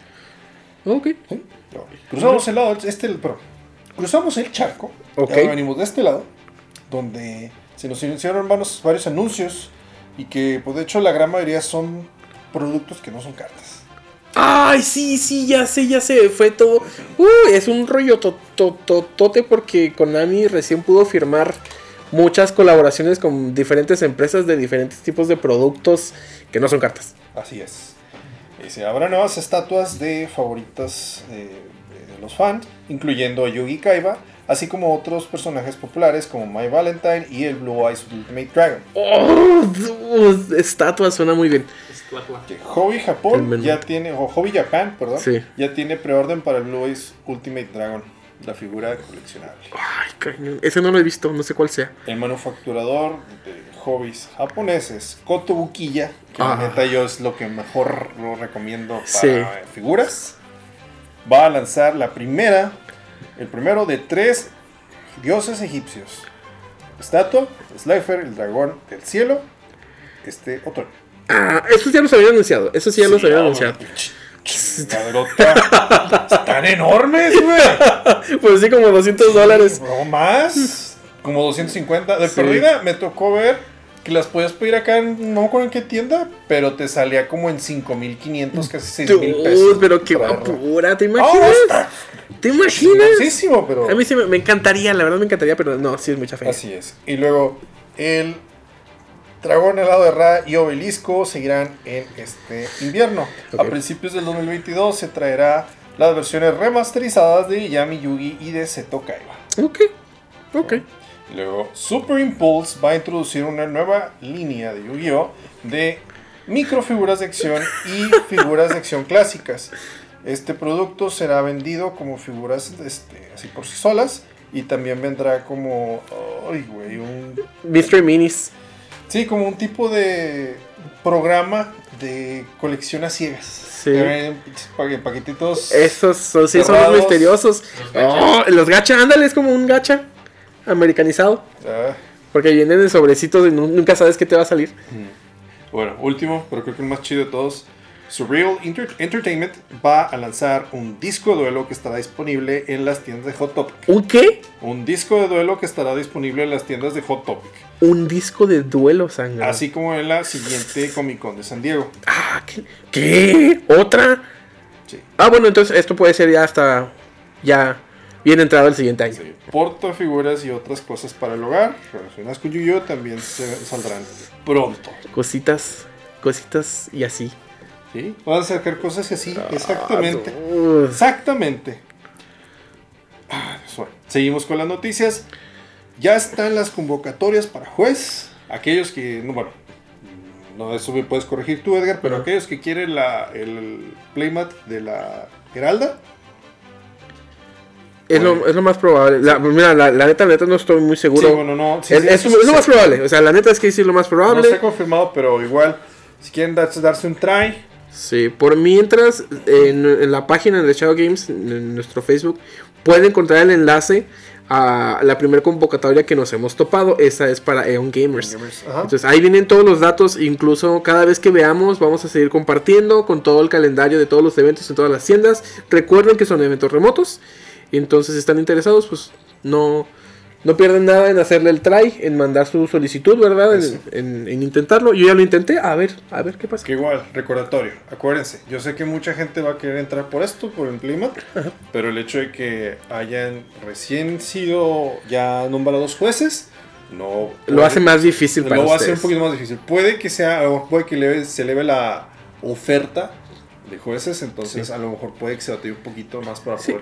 Ok. Cruzamos el lado, cruzamos el charco. Ok. Ya venimos de este lado, donde se nos iniciaron varios anuncios y que, pues de hecho, la gran mayoría son productos que no son cartas. Ay, sí, ya sé. Fue todo. Es un rollo totote porque Konami recién pudo firmar muchas colaboraciones con diferentes empresas de diferentes tipos de productos que no son cartas. Así es. Dice, habrá nuevas estatuas de favoritas de los fans, incluyendo a Yugi Kaiba, así como otros personajes populares como My Valentine y el Blue Eyes Ultimate Dragon. Estatua suena muy bien. Que Hobby El Japón menú. ya tiene, o Hobby Japan, perdón, Sí. ya tiene preorden para el Blue Eyes Ultimate Dragon, la figura coleccionable. Ay, cañón. Ese no lo he visto, no sé cuál sea. El manufacturador de hobbies japoneses, Kotobukiya, que la Ah. neta yo es lo que mejor lo recomiendo para Sí. figuras, va a lanzar el primero de 3 dioses egipcios. Estatua, Slifer, el dragón del cielo, otoño. Estos ya los habían anunciado. Esos sí ya los habían anunciado. Chingadrota. Están enormes, güey. Pues sí, como $200. No más. Como 250. De Sí. perdida me tocó ver que las podías pedir acá en, no me acuerdo en qué tienda, pero te salía como en 5,500, casi 6,000 pesos. Pero qué traerlo. guapura, ¿te ¡Oh, imaginas? está ¿Te imaginas? muchísimo, pero A mí sí me encantaría, la verdad me encantaría, pero no, sí es mucha fe. así es. Y luego el dragón helado de Ra y Obelisco seguirán en este invierno. Ok. A principios del 2022 se traerá las versiones remasterizadas de Yami Yugi y de Seto Kaiba. Ok. Y luego Super Impulse va a introducir una nueva línea de Yu-Gi-Oh! De microfiguras de acción y figuras de acción clásicas. Este producto será vendido como figuras así por sí solas y también vendrá como Mystery Minis. sí, como un tipo de programa de colección a ciegas. Sí. Que ven paquetitos. Esos son, sí, son cerrados. los misteriosos. Los gacha. Los gacha, ándale, es como un gacha americanizado. Porque vienen en sobrecitos y nunca sabes qué te va a salir. Bueno, último, pero creo que el más chido de todos. Surreal Entertainment va a lanzar un disco de duelo que estará disponible en las tiendas de Hot Topic. ¿Un qué? Un disco de duelo que estará disponible en las tiendas de Hot Topic. Un disco de duelo, sangre. Así como en la siguiente Comic Con de San Diego. Ah, ¿qué? ¿Otra? Sí. Ah, bueno, entonces esto puede ser ya hasta... Ya bien entrado el siguiente año. Sí. Portafiguras y otras cosas para el hogar relacionadas con Yu-Gi-Oh! También saldrán pronto. Cositas y así. ¿Sí? Van a sacar cosas así, exactamente. no. Exactamente. Bueno, seguimos con las noticias. Ya están las convocatorias para juez. Aquellos que, no, eso me puedes corregir tú, Edgar, pero aquellos que quieren el playmat de la Heralda. Es lo más probable. Mira, la neta no estoy muy seguro. Sí, bueno, no. Sí, es lo más probable. O sea, la neta es que sí es lo más probable. No está confirmado, pero igual, si quieren darse un try. Sí, por mientras, en la página de Shadow Games, en nuestro Facebook, pueden encontrar el enlace a la primera convocatoria que nos hemos topado. Esa es para Eon Gamers. Entonces ahí vienen todos los datos. Incluso cada vez que veamos vamos a seguir compartiendo con todo el calendario de todos los eventos en todas las tiendas. Recuerden que son eventos remotos. Entonces si están interesados, pues no pierden nada en hacerle el try, en mandar su solicitud, ¿verdad? En intentarlo. Yo ya lo intenté, a ver qué pasa. Que igual, recordatorio, acuérdense, yo sé que mucha gente va a querer entrar por esto, por el playmat, pero el hecho de que hayan recién sido ya nombrados jueces, no lo hace más difícil para ustedes. Lo va a hacer un poquito más difícil. Puede que se eleve la oferta de jueces, entonces sí. A lo mejor puede que se batalle un poquito más para poder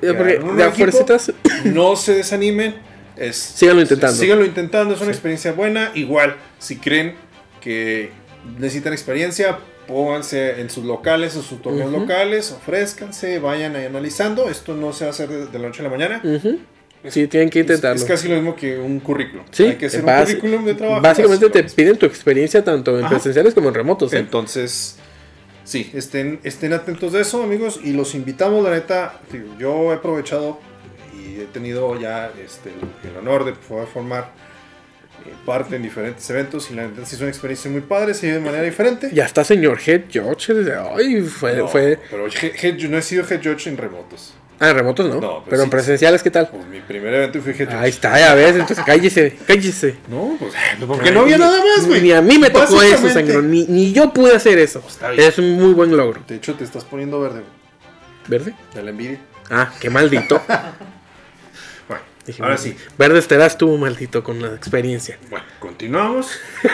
no se desanimen. Síganlo intentando, es una experiencia buena. Igual, si creen que necesitan experiencia, pónganse en sus locales, en sus torneos locales, ofrézcanse, vayan ahí analizando. Esto no se va a hacer de la noche a la mañana. Sí, tienen que intentarlo. Es casi lo mismo que un currículum. Sí, hay que hacer un currículum de trabajo. Básicamente te piden tu experiencia tanto en presenciales como en remotos. Entonces, sí, estén atentos de eso, amigos, y los invitamos, la neta. Yo he aprovechado y he tenido ya el honor de poder formar parte en diferentes eventos, y la neta sí es una experiencia muy padre, se vive de manera diferente. Ya está, señor Head Judge. Pero yo no he sido Head Judge en remotos. Ah, en remotos no, pero en presenciales, ¿qué tal? Pues mi primer evento fui Head Judge. Ahí está, ya ves, entonces cállese. No, pues porque no había nada más, güey. Ni a mí me tocó eso, sangre. Ni yo pude hacer eso. Es un muy buen logro. De hecho, te estás poniendo verde. ¿Verde? De la envidia. Ah, qué maldito. Bueno, ahora sí. Verde estarás tú, maldito, con la experiencia. Bueno, continuamos.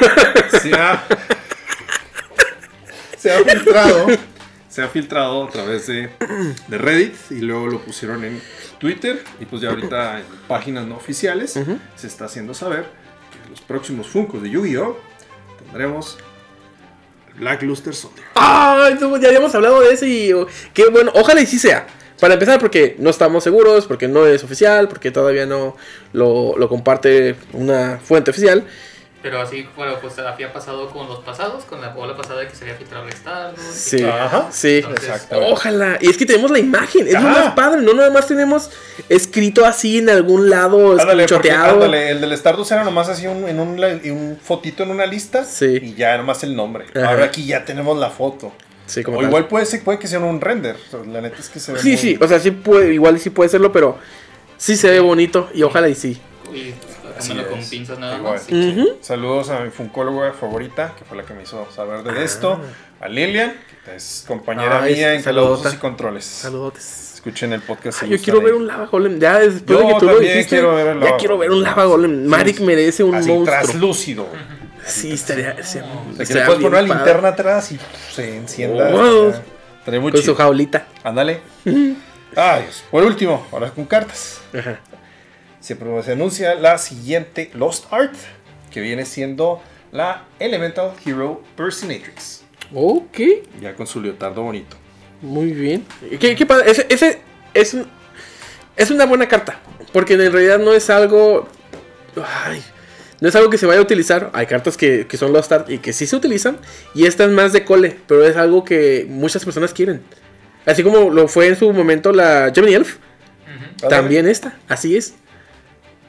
Se ha filtrado a través de Reddit, y luego lo pusieron en Twitter, y pues ya ahorita en páginas no oficiales se está haciendo saber que los próximos Funkos de Yu-Gi-Oh! Tendremos Black Luster Soldier. ¡Ay! Ya habíamos hablado de eso y qué bueno, ojalá y sí sea. Para empezar, porque no estamos seguros, porque no es oficial, porque todavía no lo comparte una fuente oficial. Pero así, bueno, pues había pasado con los pasados, con la bola pasada de que se había filtrado el Stardust. Sí, sí, exacto. Ojalá. Y es que tenemos la imagen, es lo más padre, no nada más tenemos escrito así en algún lado, choteado. El del Stardust era nomás así un fotito en una lista, y ya nomás el nombre. Ahora aquí ya tenemos la foto. Sí, como o igual puede que sea un render. La neta es que se ve sí, o sea, igual sí puede serlo, pero sí se ve bonito, y ojalá y sí. Tómalo con pinzas nada igual. más. Saludos a mi funkóloga favorita, que fue la que me hizo saber de esto. A Lilian, que es compañera mía en cálculos y controles. Saludotes. Escuchen el podcast. Yo quiero ver un Lava Golem. Ya después de que tú lo dijiste, quiero ver un Lava Golem. Marik merece un monstruo. Translúcido. Sí, estaría que le puedes poner una linterna atrás y se encienda. Con su jaulita. Ándale. Dios. Por último, ahora con cartas. Se anuncia la siguiente Lost Art, que viene siendo la Elemental Hero Personatrix. Ok. Ya con su leotardo bonito. Muy bien. ¿Qué pasa? Ese es una buena carta, porque en realidad no es algo... no es algo que se vaya a utilizar. Hay cartas que son Lost Art y que sí se utilizan, y esta es más de cole, pero es algo que muchas personas quieren. Así como lo fue en su momento la Gemini Elf. También esta, así es.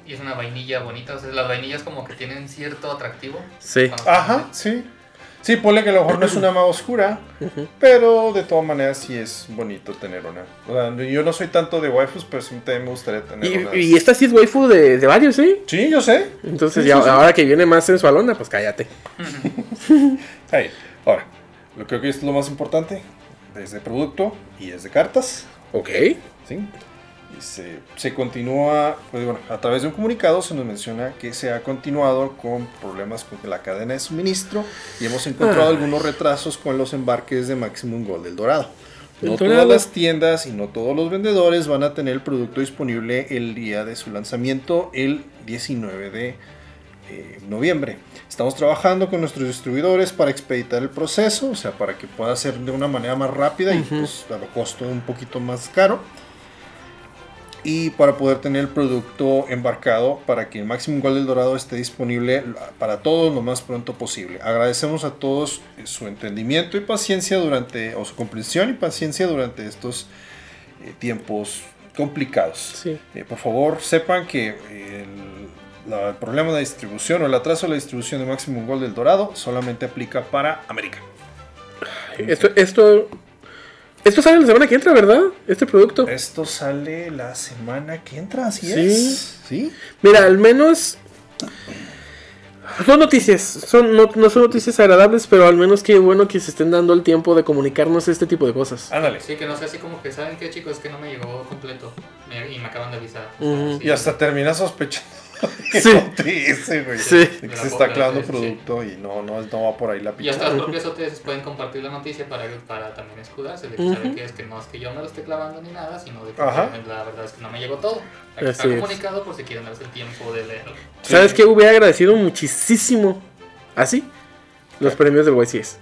y es una vainilla bonita. O sea, las vainillas como que tienen cierto atractivo. Sí. Ajá, sí. Sí, ponle que a lo mejor no es una más oscura, pero de todas maneras sí es bonito tener una. O sea, yo no soy tanto de waifus, pero sí también me gustaría tener una. Y esta sí es waifu de varios, ¿sí? Sí, yo sé. Entonces Sí, ya sí, sí. ahora que viene más sensualona, pues cállate. Ahí. Ahora, lo creo que es lo más importante. Es de producto y es de cartas. Ok. ¿Sí? Y se continúa, pues bueno, a través de un comunicado se nos menciona que se ha continuado con problemas con la cadena de suministro y hemos encontrado algunos retrasos con los embarques de Maximum Gold del Dorado. No todas las tiendas y no todos los vendedores van a tener el producto disponible el día de su lanzamiento, el 19 de noviembre. Estamos trabajando con nuestros distribuidores para expeditar el proceso, o sea, para que pueda ser de una manera más rápida y pues a lo costo un poquito más caro. Y para poder tener el producto embarcado para que el Maximum Gold del Dorado esté disponible para todos lo más pronto posible. Agradecemos a todos su entendimiento y paciencia o su comprensión y paciencia durante estos tiempos complicados. Sí. Por favor, sepan que el problema de distribución o el atraso de la distribución de Maximum Gold del Dorado solamente aplica para América. Esto sale la semana que entra, ¿verdad? Este producto. Esto sale la semana que entra, así Sí. es. ¿Sí? Mira, al menos son noticias. No son noticias agradables, pero al menos qué bueno que se estén dando el tiempo de comunicarnos este tipo de cosas. Ándale. Sí, que no sea así como que, ¿saben qué, chicos? Que no me llegó completo y me acaban de avisar. Ujú. Sí. Y hasta termina sospechando que Sí. no te dice, güey. Sí. De que De se la está compra, clavando sí, producto y no va por ahí la Y hasta picha. las propias OTS pueden compartir la noticia para también escudarse de que saben que es que no es que yo me lo esté clavando ni nada, sino de que Ajá. la verdad es que no me llegó todo. Aquí está Así es. comunicado por si quieren darse el tiempo de leerlo. ¿Sabes qué? Hubiera agradecido muchísimo. ¿Así? Los premios del YCS.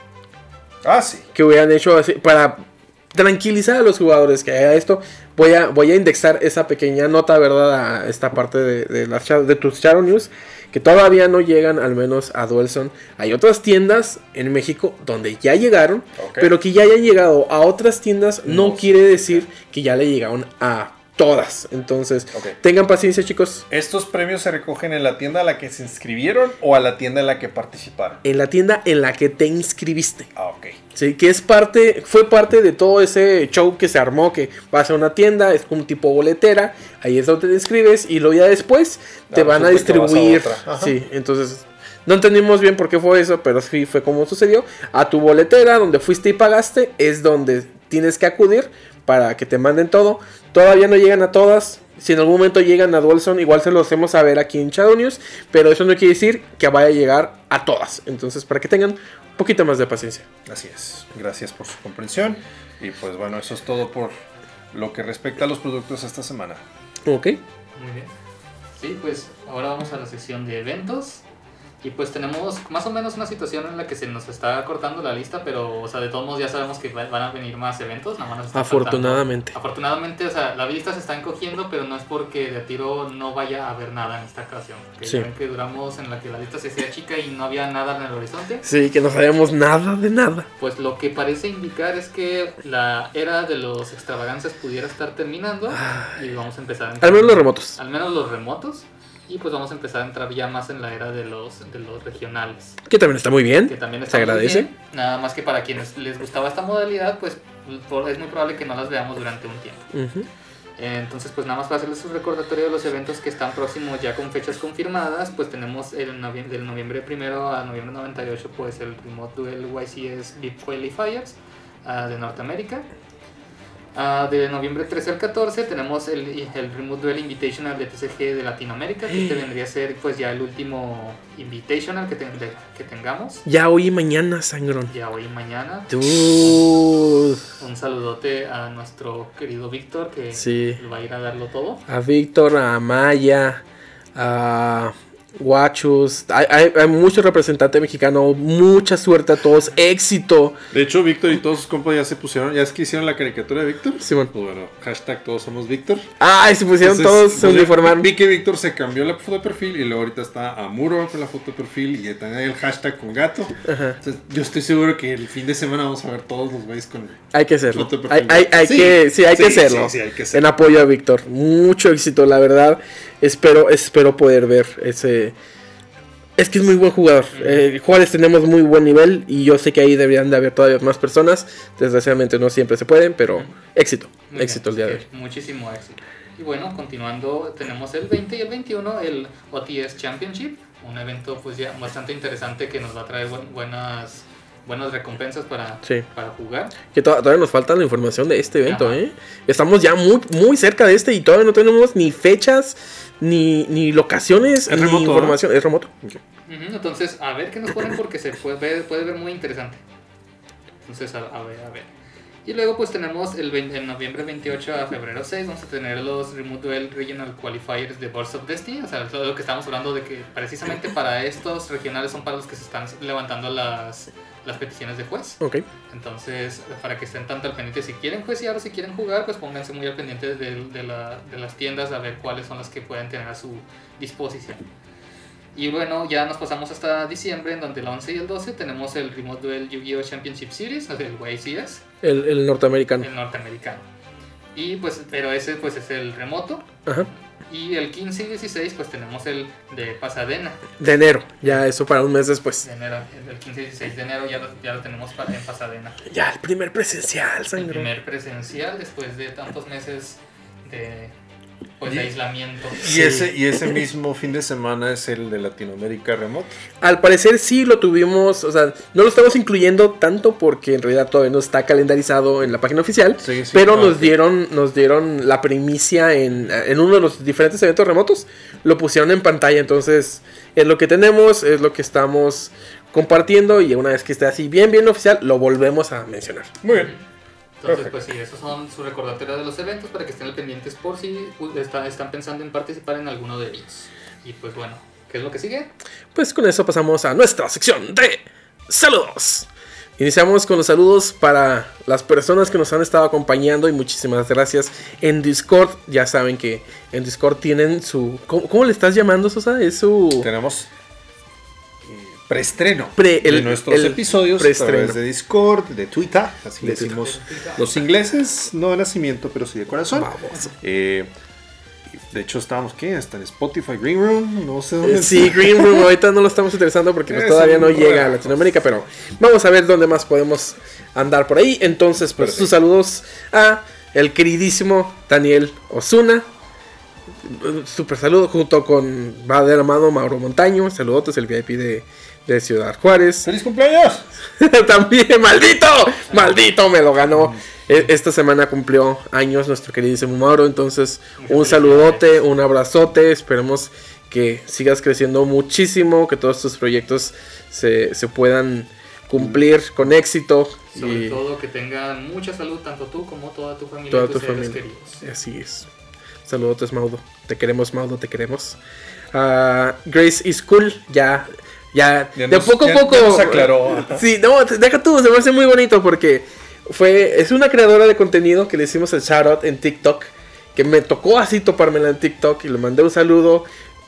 Ah, sí. Que hubieran hecho así para tranquilizar a los jugadores que a esto voy a indexar esa pequeña nota, ¿verdad? A esta parte de tus Shadow News que todavía no llegan al menos a Duelson. Hay otras tiendas en México donde ya llegaron, pero que ya hayan llegado a otras tiendas no quiere decir que ya le llegaron a todas. Entonces, tengan paciencia, chicos. ¿Estos premios se recogen en la tienda a la que se inscribieron o a la tienda en la que participaron? En la tienda en la que te inscribiste. Ah, ok. Sí, que fue parte de todo ese show que se armó, que vas a una tienda, es un tipo boletera, ahí es donde te inscribes y luego ya después te van a distribuir. Sí, entonces no entendimos bien por qué fue eso, pero sí fue como sucedió. A tu boletera, donde fuiste y pagaste, es donde tienes que acudir para que te manden todo. Todavía no llegan a todas. Si en algún momento llegan a Duelson, igual se los hacemos saber aquí en Shadow News, pero eso no quiere decir que vaya a llegar a todas. Entonces, para que tengan un poquito más de paciencia. Así es. Gracias por su comprensión. Y pues bueno, eso es todo por lo que respecta a los productos esta semana. Ok. Muy bien. Sí, pues ahora vamos a la sección de eventos. Y pues tenemos más o menos una situación en la que se nos está cortando la lista, pero, o sea, de todos modos ya sabemos que van a venir más eventos, nada más nos están Afortunadamente. faltando. Afortunadamente, o sea, la lista se está encogiendo, pero no es porque de a tiro no vaya a haber nada en esta ocasión. Que Sí. ya ven que duramos en la que la lista se hacía chica y no había nada en el horizonte. Sí, que no sabemos nada de nada. Pues lo que parece indicar es que la era de los extravagancias pudiera estar terminando y vamos a empezar a entrar, Al menos los remotos. al menos los remotos. Y pues vamos a empezar a entrar ya más en la era de los regionales. Que también está muy bien. Que también Se está muy agradece. bien. Nada más que para quienes les gustaba esta modalidad, pues es muy probable que no las veamos durante un tiempo. Ujú. Entonces, pues nada más para hacerles un recordatorio de los eventos que están próximos ya con fechas confirmadas, pues tenemos del noviembre 1 a noviembre 98, pues el Remote Duel YCS VIP Qualifiers de Norteamérica. De noviembre 13 al 14 tenemos el Remote Duel Invitational de TCG de Latinoamérica, que este vendría a ser pues ya el último Invitational que tengamos. Ya hoy y mañana, sangrón. Ya hoy y mañana. Dude. Un saludote a nuestro querido Víctor, que Sí. va a ir a darlo todo. A Víctor, a Maya, a Guachus. Hay mucho representante mexicano. Mucha suerte a todos. Éxito. De hecho, Víctor y todos sus compas ya se pusieron, ya es que hicieron la caricatura de Víctor. Simón. Pues bueno, hashtag todos somos Víctor. Ay, se pusieron Entonces, todos, se pues, uniformaron. Vi que Víctor se cambió la foto de perfil y luego ahorita está Amuro con la foto de perfil y también hay el hashtag con gato. Ajá. Entonces, yo estoy seguro que el fin de semana vamos a ver todos los güeyes con Hay que hacerlo. foto de Hay perfil. que hacerlo. Sí, hay que hacerlo. En apoyo a Víctor. Mucho éxito, la verdad. espero poder ver ese. Es que es muy buen jugador. Juárez tenemos muy buen nivel y yo sé que ahí deberían de haber todavía más personas. Desgraciadamente no siempre se pueden, pero éxito el día de hoy. Muchísimo éxito. Y bueno, continuando, tenemos el 20 y el 21, el OTS Championship, un evento pues ya bastante interesante que nos va a traer buenas recompensas para jugar. Que todavía nos falta la información de este evento, Estamos ya muy cerca de y todavía no tenemos ni fechas, ni locaciones, ni remoto, información. Es remoto. Okay. Entonces, a ver qué nos ponen porque se puede ver muy interesante. Entonces, a ver. Y luego pues tenemos en noviembre 28 a febrero 6 vamos a tener los Remote Duel Regional Qualifiers de Boards of Destiny. O sea, todo lo que estamos hablando de que precisamente para estos regionales son para los que se están levantando las peticiones de juez. Okay. Entonces, para que estén tanto al pendiente si quieren juecear o si quieren jugar, pues pónganse muy al pendiente de las tiendas a ver cuáles son las que pueden tener a su disposición. Y bueno, ya nos pasamos hasta diciembre, en donde el 11 y el 12 tenemos el Remote Duel Yu-Gi-Oh! Championship Series, el YCS. El norteamericano. El norteamericano. Y pues, pero ese pues es el remoto. Ajá. Y el 15 y 16 pues tenemos el de Pasadena. De enero, ya eso para un mes después. De enero, el 15 y 16 de enero ya lo tenemos en Pasadena. Ya, el primer presencial, sangre. El primer presencial después de tantos meses de aislamiento. Y ese mismo fin de semana es el de Latinoamérica Remoto. Al parecer sí lo tuvimos, o sea, no lo estamos incluyendo tanto porque en realidad todavía no está calendarizado en la página oficial, pero nos dieron la primicia en uno de los diferentes eventos remotos, lo pusieron en pantalla, entonces es lo que tenemos, es lo que estamos compartiendo y una vez que esté así bien oficial, lo volvemos a mencionar. Muy bien. Entonces, pues sí, esos son sus recordatorios de los eventos para que estén al pendientes por si están pensando en participar en alguno de ellos. Y pues bueno, ¿qué es lo que sigue? Pues con eso pasamos a nuestra sección de saludos. Iniciamos con los saludos para las personas que nos han estado acompañando y muchísimas gracias en Discord. Ya saben que en Discord tienen su... ¿Cómo le estás llamando, Sosa? Es su... Tenemos... preestreno de nuestros episodios a través de Discord, de Twitter, así le decimos los ingleses, no de nacimiento, pero sí de corazón. Vamos. De hecho estábamos, hasta en Spotify, Green Room, no sé dónde. Sí, Green Room, ahorita no lo estamos utilizando porque todavía no llega a Latinoamérica, pero vamos a ver dónde más podemos andar por ahí. Entonces, pues sus saludos a el queridísimo Daniel Osuna. Super saludo junto con Bader Amado Mauro Montaño. Saludotes, el VIP de Ciudad Juárez. ¡Feliz cumpleaños! También, maldito, me lo ganó. Esta semana cumplió años nuestro queridísimo Mauro. Entonces, un saludote, un abrazote. Esperemos que sigas creciendo muchísimo, que todos tus proyectos se puedan cumplir con éxito. Sobre todo que tengan mucha salud, tanto tú como toda tu familia. Toda tu familia. Queridos. Así es. Saludotes, Maudo. Te queremos, Maudo, te queremos. Grace is cool. Ya de poco a poco. Ya nos aclaró. Sí, no, deja tú, se me hace muy bonito porque es una creadora de contenido que le hicimos el shoutout en TikTok. Que me tocó así topármela en TikTok y le mandé un saludo.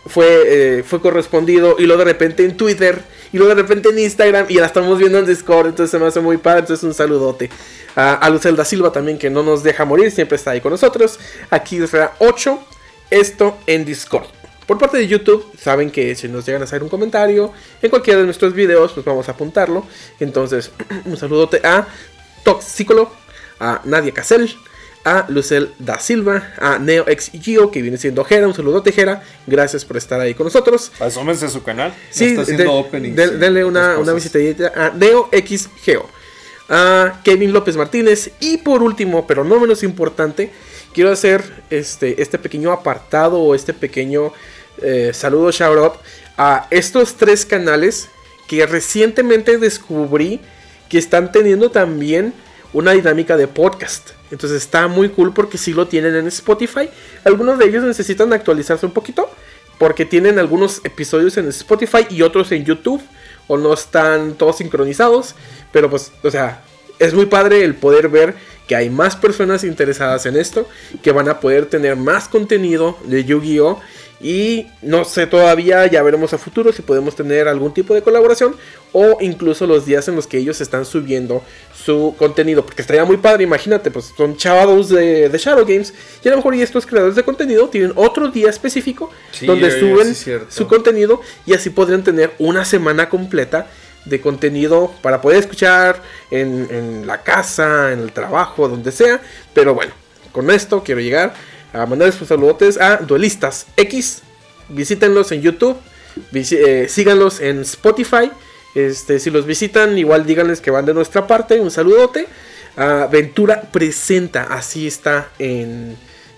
Fue correspondido y luego de repente en Twitter y luego de repente en Instagram y la estamos viendo en Discord, entonces se me hace muy padre. Entonces un saludote a Lucelda Silva también, que no nos deja morir, siempre está ahí con nosotros. Aquí será 8, esto en Discord. Por parte de YouTube, saben que si nos llegan a hacer un comentario en cualquiera de nuestros videos, pues vamos a apuntarlo. Entonces un saludote a Toxicolo, a Nadia Casel, a Lucel da Silva, a NeoXGio, que viene siendo Jera. Un saludote, Jera. Gracias por estar ahí con nosotros. Asómense a su canal. Sí, está haciendo openings. Denle una visitadita a NeoXGeo, a Kevin López Martínez. Y por último, pero no menos importante, quiero hacer este pequeño apartado o este pequeño saludo, shout out a estos 3 canales que recientemente descubrí que están teniendo también una dinámica de podcast. Entonces está muy cool porque sí lo tienen en Spotify. Algunos de ellos necesitan actualizarse un poquito porque tienen algunos episodios en Spotify y otros en YouTube, o no están todos sincronizados. Pero pues, o sea, es muy padre el poder ver que hay más personas interesadas en esto, que van a poder tener más contenido de Yu-Gi-Oh! Y no sé todavía, ya veremos a futuro si podemos tener algún tipo de colaboración o incluso los días en los que ellos están subiendo su contenido, porque estaría muy padre. Imagínate, pues son chavados de Shadow Games y a lo mejor y estos creadores de contenido tienen otro día específico donde suben su contenido y así podrían tener una semana completa de contenido para poder escuchar en la casa, en el trabajo, donde sea. Pero bueno, con esto quiero llegar a mandarles sus saludotes a Duelistas X. Visítenlos en YouTube, síganlos en Spotify. Si los visitan, igual díganles que van de nuestra parte. Un saludote. Ventura Presenta, así está en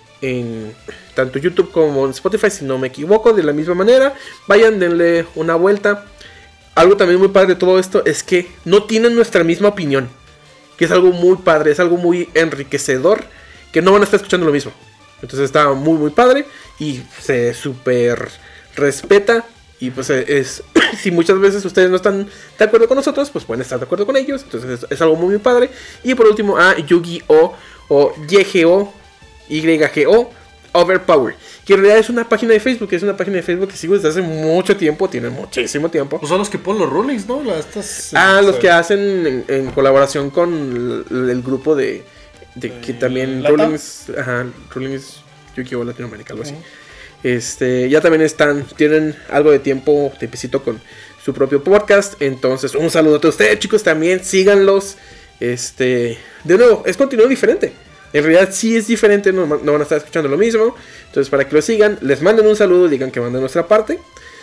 tanto YouTube como en Spotify, si no me equivoco, de la misma manera. Vayan, denle una vuelta. Algo también muy padre de todo esto es que no tienen nuestra misma opinión, que es algo muy padre, es algo muy enriquecedor, que no van a estar escuchando lo mismo. Entonces está muy muy padre y se súper respeta. Y pues si muchas veces ustedes no están de acuerdo con nosotros, pues pueden estar de acuerdo con ellos. Entonces es algo muy muy padre. Y por último a Yu-Gi-Oh! O YGO, YGO Overpower, que en realidad es una página de Facebook. Es una página de Facebook que sigo desde hace mucho tiempo. Tiene muchísimo tiempo. Pues son los que ponen los rulings, ¿no? Los que hacen en colaboración con el grupo de que también rulings Yu-Gi-Oh! Latinoamérica, algo así. Ya también tienen algo de tiempecito con su propio podcast. Entonces un saludo a ustedes, chicos, también síganlos. De nuevo, es contenido diferente. En realidad sí es diferente, no van a estar escuchando lo mismo. Entonces para que lo sigan, les manden un saludo, digan que van de nuestra parte.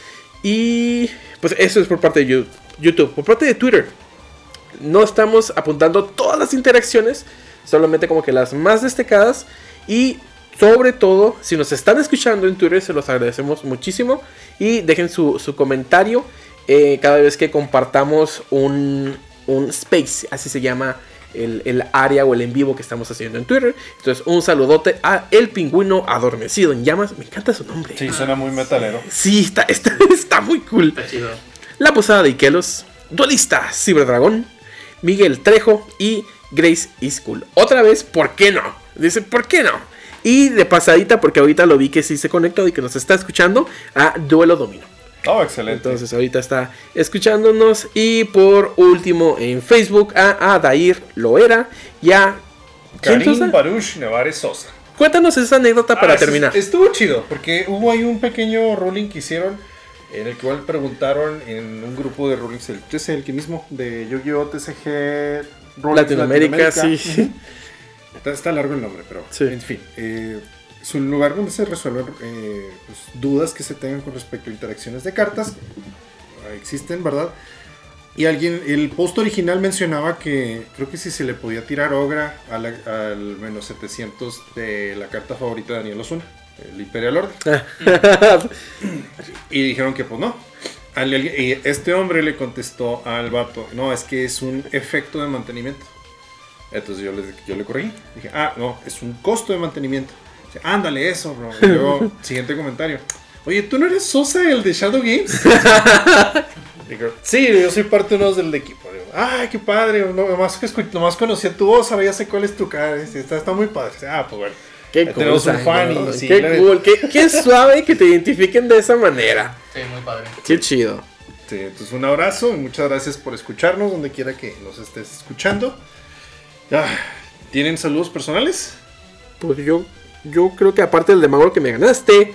Y pues eso es por parte de YouTube. Por parte de Twitter, no estamos apuntando todas las interacciones, solamente como que las más destacadas. Y sobre todo, si nos están escuchando en Twitter, se los agradecemos muchísimo. Y dejen su comentario cada vez que compartamos un space, así se llama el área o el en vivo que estamos haciendo en Twitter. Entonces un saludote a El Pingüino Adormecido en Llamas. Me encanta su nombre. Sí, suena muy metalero. Sí, está muy cool. Está chido. La Posada de Ikelos, Duelista Ciberdragón, Miguel Trejo y Grace is Cool. Otra vez, ¿por qué no? Dice, ¿por qué no? Y de pasadita, porque ahorita lo vi que sí se conectó y que nos está escuchando, a Duelo Domino. Oh, excelente. Entonces ahorita está escuchándonos. Y por último en Facebook a Adair Loera y a Karim Baruch Nevares Sosa. Cuéntanos esa anécdota para terminar. Estuvo chido, porque hubo ahí un pequeño ruling que hicieron, en el cual preguntaron en un grupo de rulings, el TCG, el mismo, de Yu-Gi-Oh! TCG Latinoamérica, sí. Está largo el nombre, pero sí. En fin. Es un lugar donde se resuelven pues, dudas que se tengan con respecto a interacciones de cartas. Existen, ¿verdad? Y el post original mencionaba que creo que si se le podía tirar Ogra al menos 700 de la carta favorita de Daniel Ozuna, el Imperial Order. Y dijeron que pues no. Y este hombre le contestó al vato, no, es que es un efecto de mantenimiento. Entonces yo le corregí. Dije, no, es un costo de mantenimiento. Dice, ándale, eso, bro. Y luego, siguiente comentario. Oye, ¿tú no eres Sosa, el de Shadow Games? Digo, sí, yo soy parte de unos del equipo. Digo, ay, qué padre. Nomás conocía tu voz, ahora ya sé cuál es tu cara. Está muy padre. Dice, pues bueno. Qué tenemos un fan. ¿No? Sí, qué cool. Qué suave que te identifiquen de esa manera. Sí, muy padre. Qué chido. Sí, entonces un abrazo y muchas gracias por escucharnos donde quiera que nos estés escuchando. ¿Tienen saludos personales? Pues yo creo que aparte del de Mauro que me ganaste,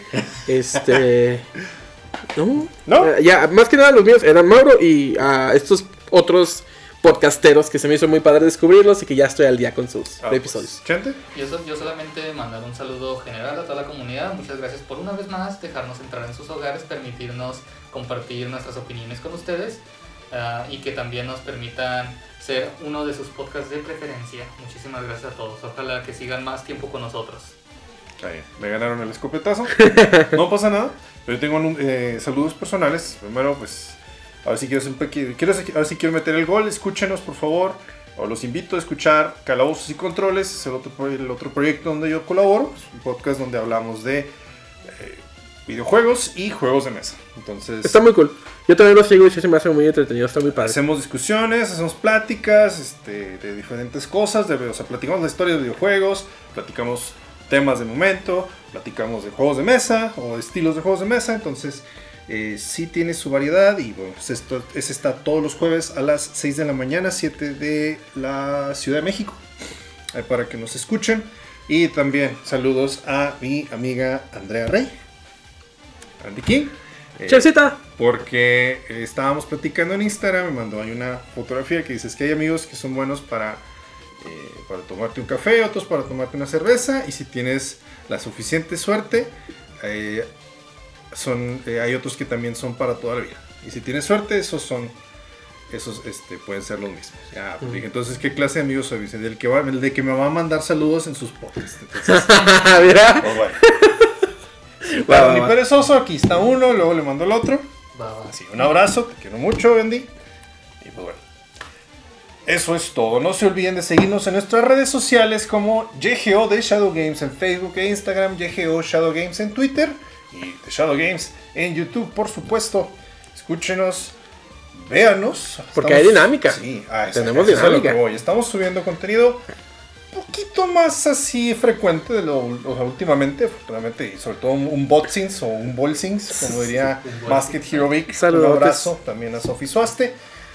¿No? Ya, más que nada los míos eran Mauro y estos otros podcasteros que se me hizo muy padre descubrirlos y que ya estoy al día con sus episodios. Pues, ¿Chente? Yo solamente mandar un saludo general a toda la comunidad. Muchas gracias por una vez más dejarnos entrar en sus hogares, permitirnos compartir nuestras opiniones con ustedes y que también nos permitan ser uno de sus podcasts de preferencia. Muchísimas gracias a todos. Ojalá que sigan más tiempo con nosotros. Me ganaron el escopetazo. No pasa nada. Pero yo tengo saludos personales. Primero, pues, a ver si quiero meter el gol. Escúchenos, por favor. O los invito a escuchar Calabozos y Controles. Es el otro proyecto donde yo colaboro. Es un podcast donde hablamos de videojuegos y juegos de mesa. Entonces, está muy cool. Yo también lo sigo y se me hace muy entretenido. Está muy padre. Hacemos discusiones, hacemos pláticas de diferentes cosas. Platicamos la historia de videojuegos. Platicamos temas de momento, platicamos de juegos de mesa o de estilos de juegos de mesa, entonces sí tiene su variedad y bueno, pues ese está todos los jueves a las 6 de la mañana, 7 de la Ciudad de México, para que nos escuchen. Y también saludos a mi amiga Andrea Rey, Andy King. ¡Chefcita! Porque estábamos platicando en Instagram, me mandó ahí una fotografía que dice que hay amigos que son buenos para tomarte un café, otros para tomarte una cerveza, y si tienes la suficiente suerte, hay otros que también son para toda la vida. Y si tienes suerte, esos pueden ser los mismos. Ya, pues dije, entonces, ¿qué clase de amigos soy, Vicente? El de que me va a mandar saludos en sus podcasts. Entonces, mira. Pues bueno. Claro, ni perezoso, aquí está uno, luego le mando el otro. Así, un abrazo, te quiero mucho, Andy. Y pues bueno. Eso es todo. No se olviden de seguirnos en nuestras redes sociales como YGO de Shadow Games en Facebook e Instagram, YGO Shadow Games en Twitter y de Shadow Games en YouTube, por supuesto. Escúchenos, véanos. Porque hay dinámica. Sí, tenemos dinámica. Estamos subiendo contenido un poquito más así frecuente de lo últimamente, afortunadamente, y sobre todo un unboxings o un bolsings, como diría Basket Hero Vic. Saludos. Un abrazo también a Sofi Suaste,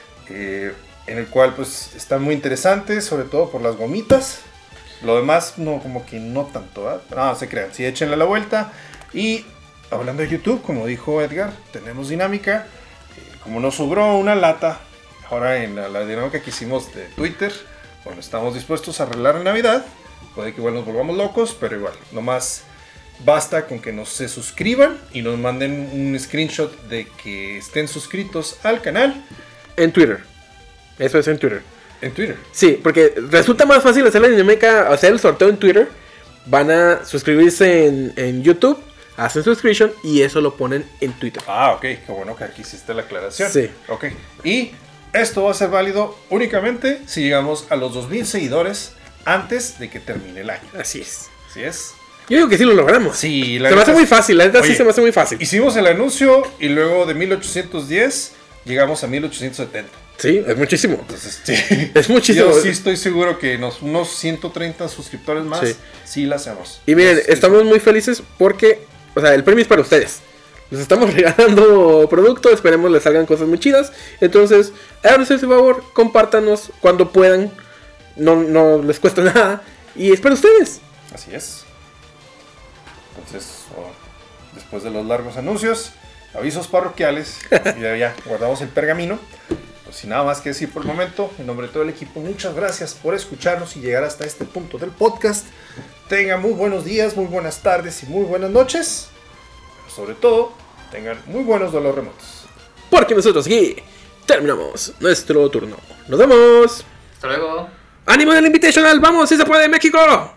en el cual pues está muy interesante, sobre todo por las gomitas. Lo demás no, como que no tanto, ¿verdad? No se crean, sí, échenle la vuelta. Y hablando de YouTube, como dijo Edgar, tenemos dinámica. Como nos sobró una lata ahora en la dinámica que hicimos de Twitter, bueno, estamos dispuestos a arreglar en Navidad. Puede que igual nos volvamos locos, pero igual, nomás basta con que se suscriban y nos manden un screenshot de que estén suscritos al canal. En Twitter. Eso es en Twitter. En Twitter. Sí, porque resulta más fácil hacer la dinámica, hacer el sorteo en Twitter. Van a suscribirse en YouTube, hacen suscription y eso lo ponen en Twitter. Ah, ok, qué bueno que aquí hiciste la aclaración. Sí. Ok, y esto va a ser válido únicamente si llegamos a los 2000 seguidores antes de que termine el año. Así es. ¿Sí es? Yo digo que sí lo logramos. Sí, se me hace muy fácil, la neta sí se me hace muy fácil. Hicimos el anuncio y luego de 1810 llegamos a 1870. Sí, es muchísimo. Entonces, sí. Es muchísimo. Yo sí estoy seguro que unos 130 suscriptores más sí la hacemos. Y miren, estamos muy felices porque, o sea, el premio es para ustedes. Les estamos regalando productos, esperemos les salgan cosas muy chidas. Entonces, háganos ese favor, compártanos cuando puedan. No les cuesta nada. Y es para ustedes. Así es. Entonces, después de los largos anuncios, avisos parroquiales, y ya guardamos el pergamino. Pues sin nada más que decir por el momento, en nombre de todo el equipo, muchas gracias por escucharnos y llegar hasta este punto del podcast. Tengan muy buenos días, muy buenas tardes y muy buenas noches. Pero sobre todo, tengan muy buenos duelos remotos. Porque nosotros aquí terminamos nuestro turno. Nos vemos. Hasta luego. ¡Ánimo del Invitational! ¡Vamos! ¡Sí se puede, México!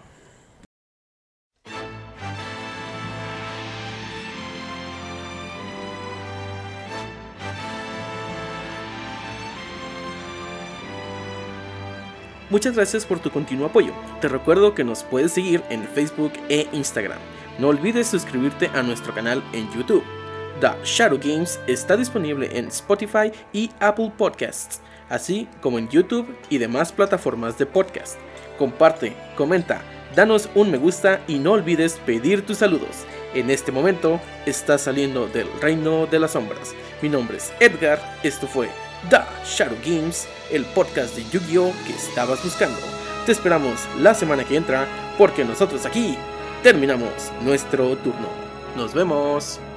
Muchas gracias por tu continuo apoyo. Te recuerdo que nos puedes seguir en Facebook e Instagram. No olvides suscribirte a nuestro canal en YouTube. The Shadow Games está disponible en Spotify y Apple Podcasts, así como en YouTube y demás plataformas de podcast. Comparte, comenta, danos un me gusta y no olvides pedir tus saludos. En este momento estás saliendo del reino de las sombras. Mi nombre es Edgar, esto fue The Shadow Games, el podcast de Yu-Gi-Oh que estabas buscando. Te esperamos la semana que entra porque nosotros aquí terminamos nuestro turno. Nos vemos.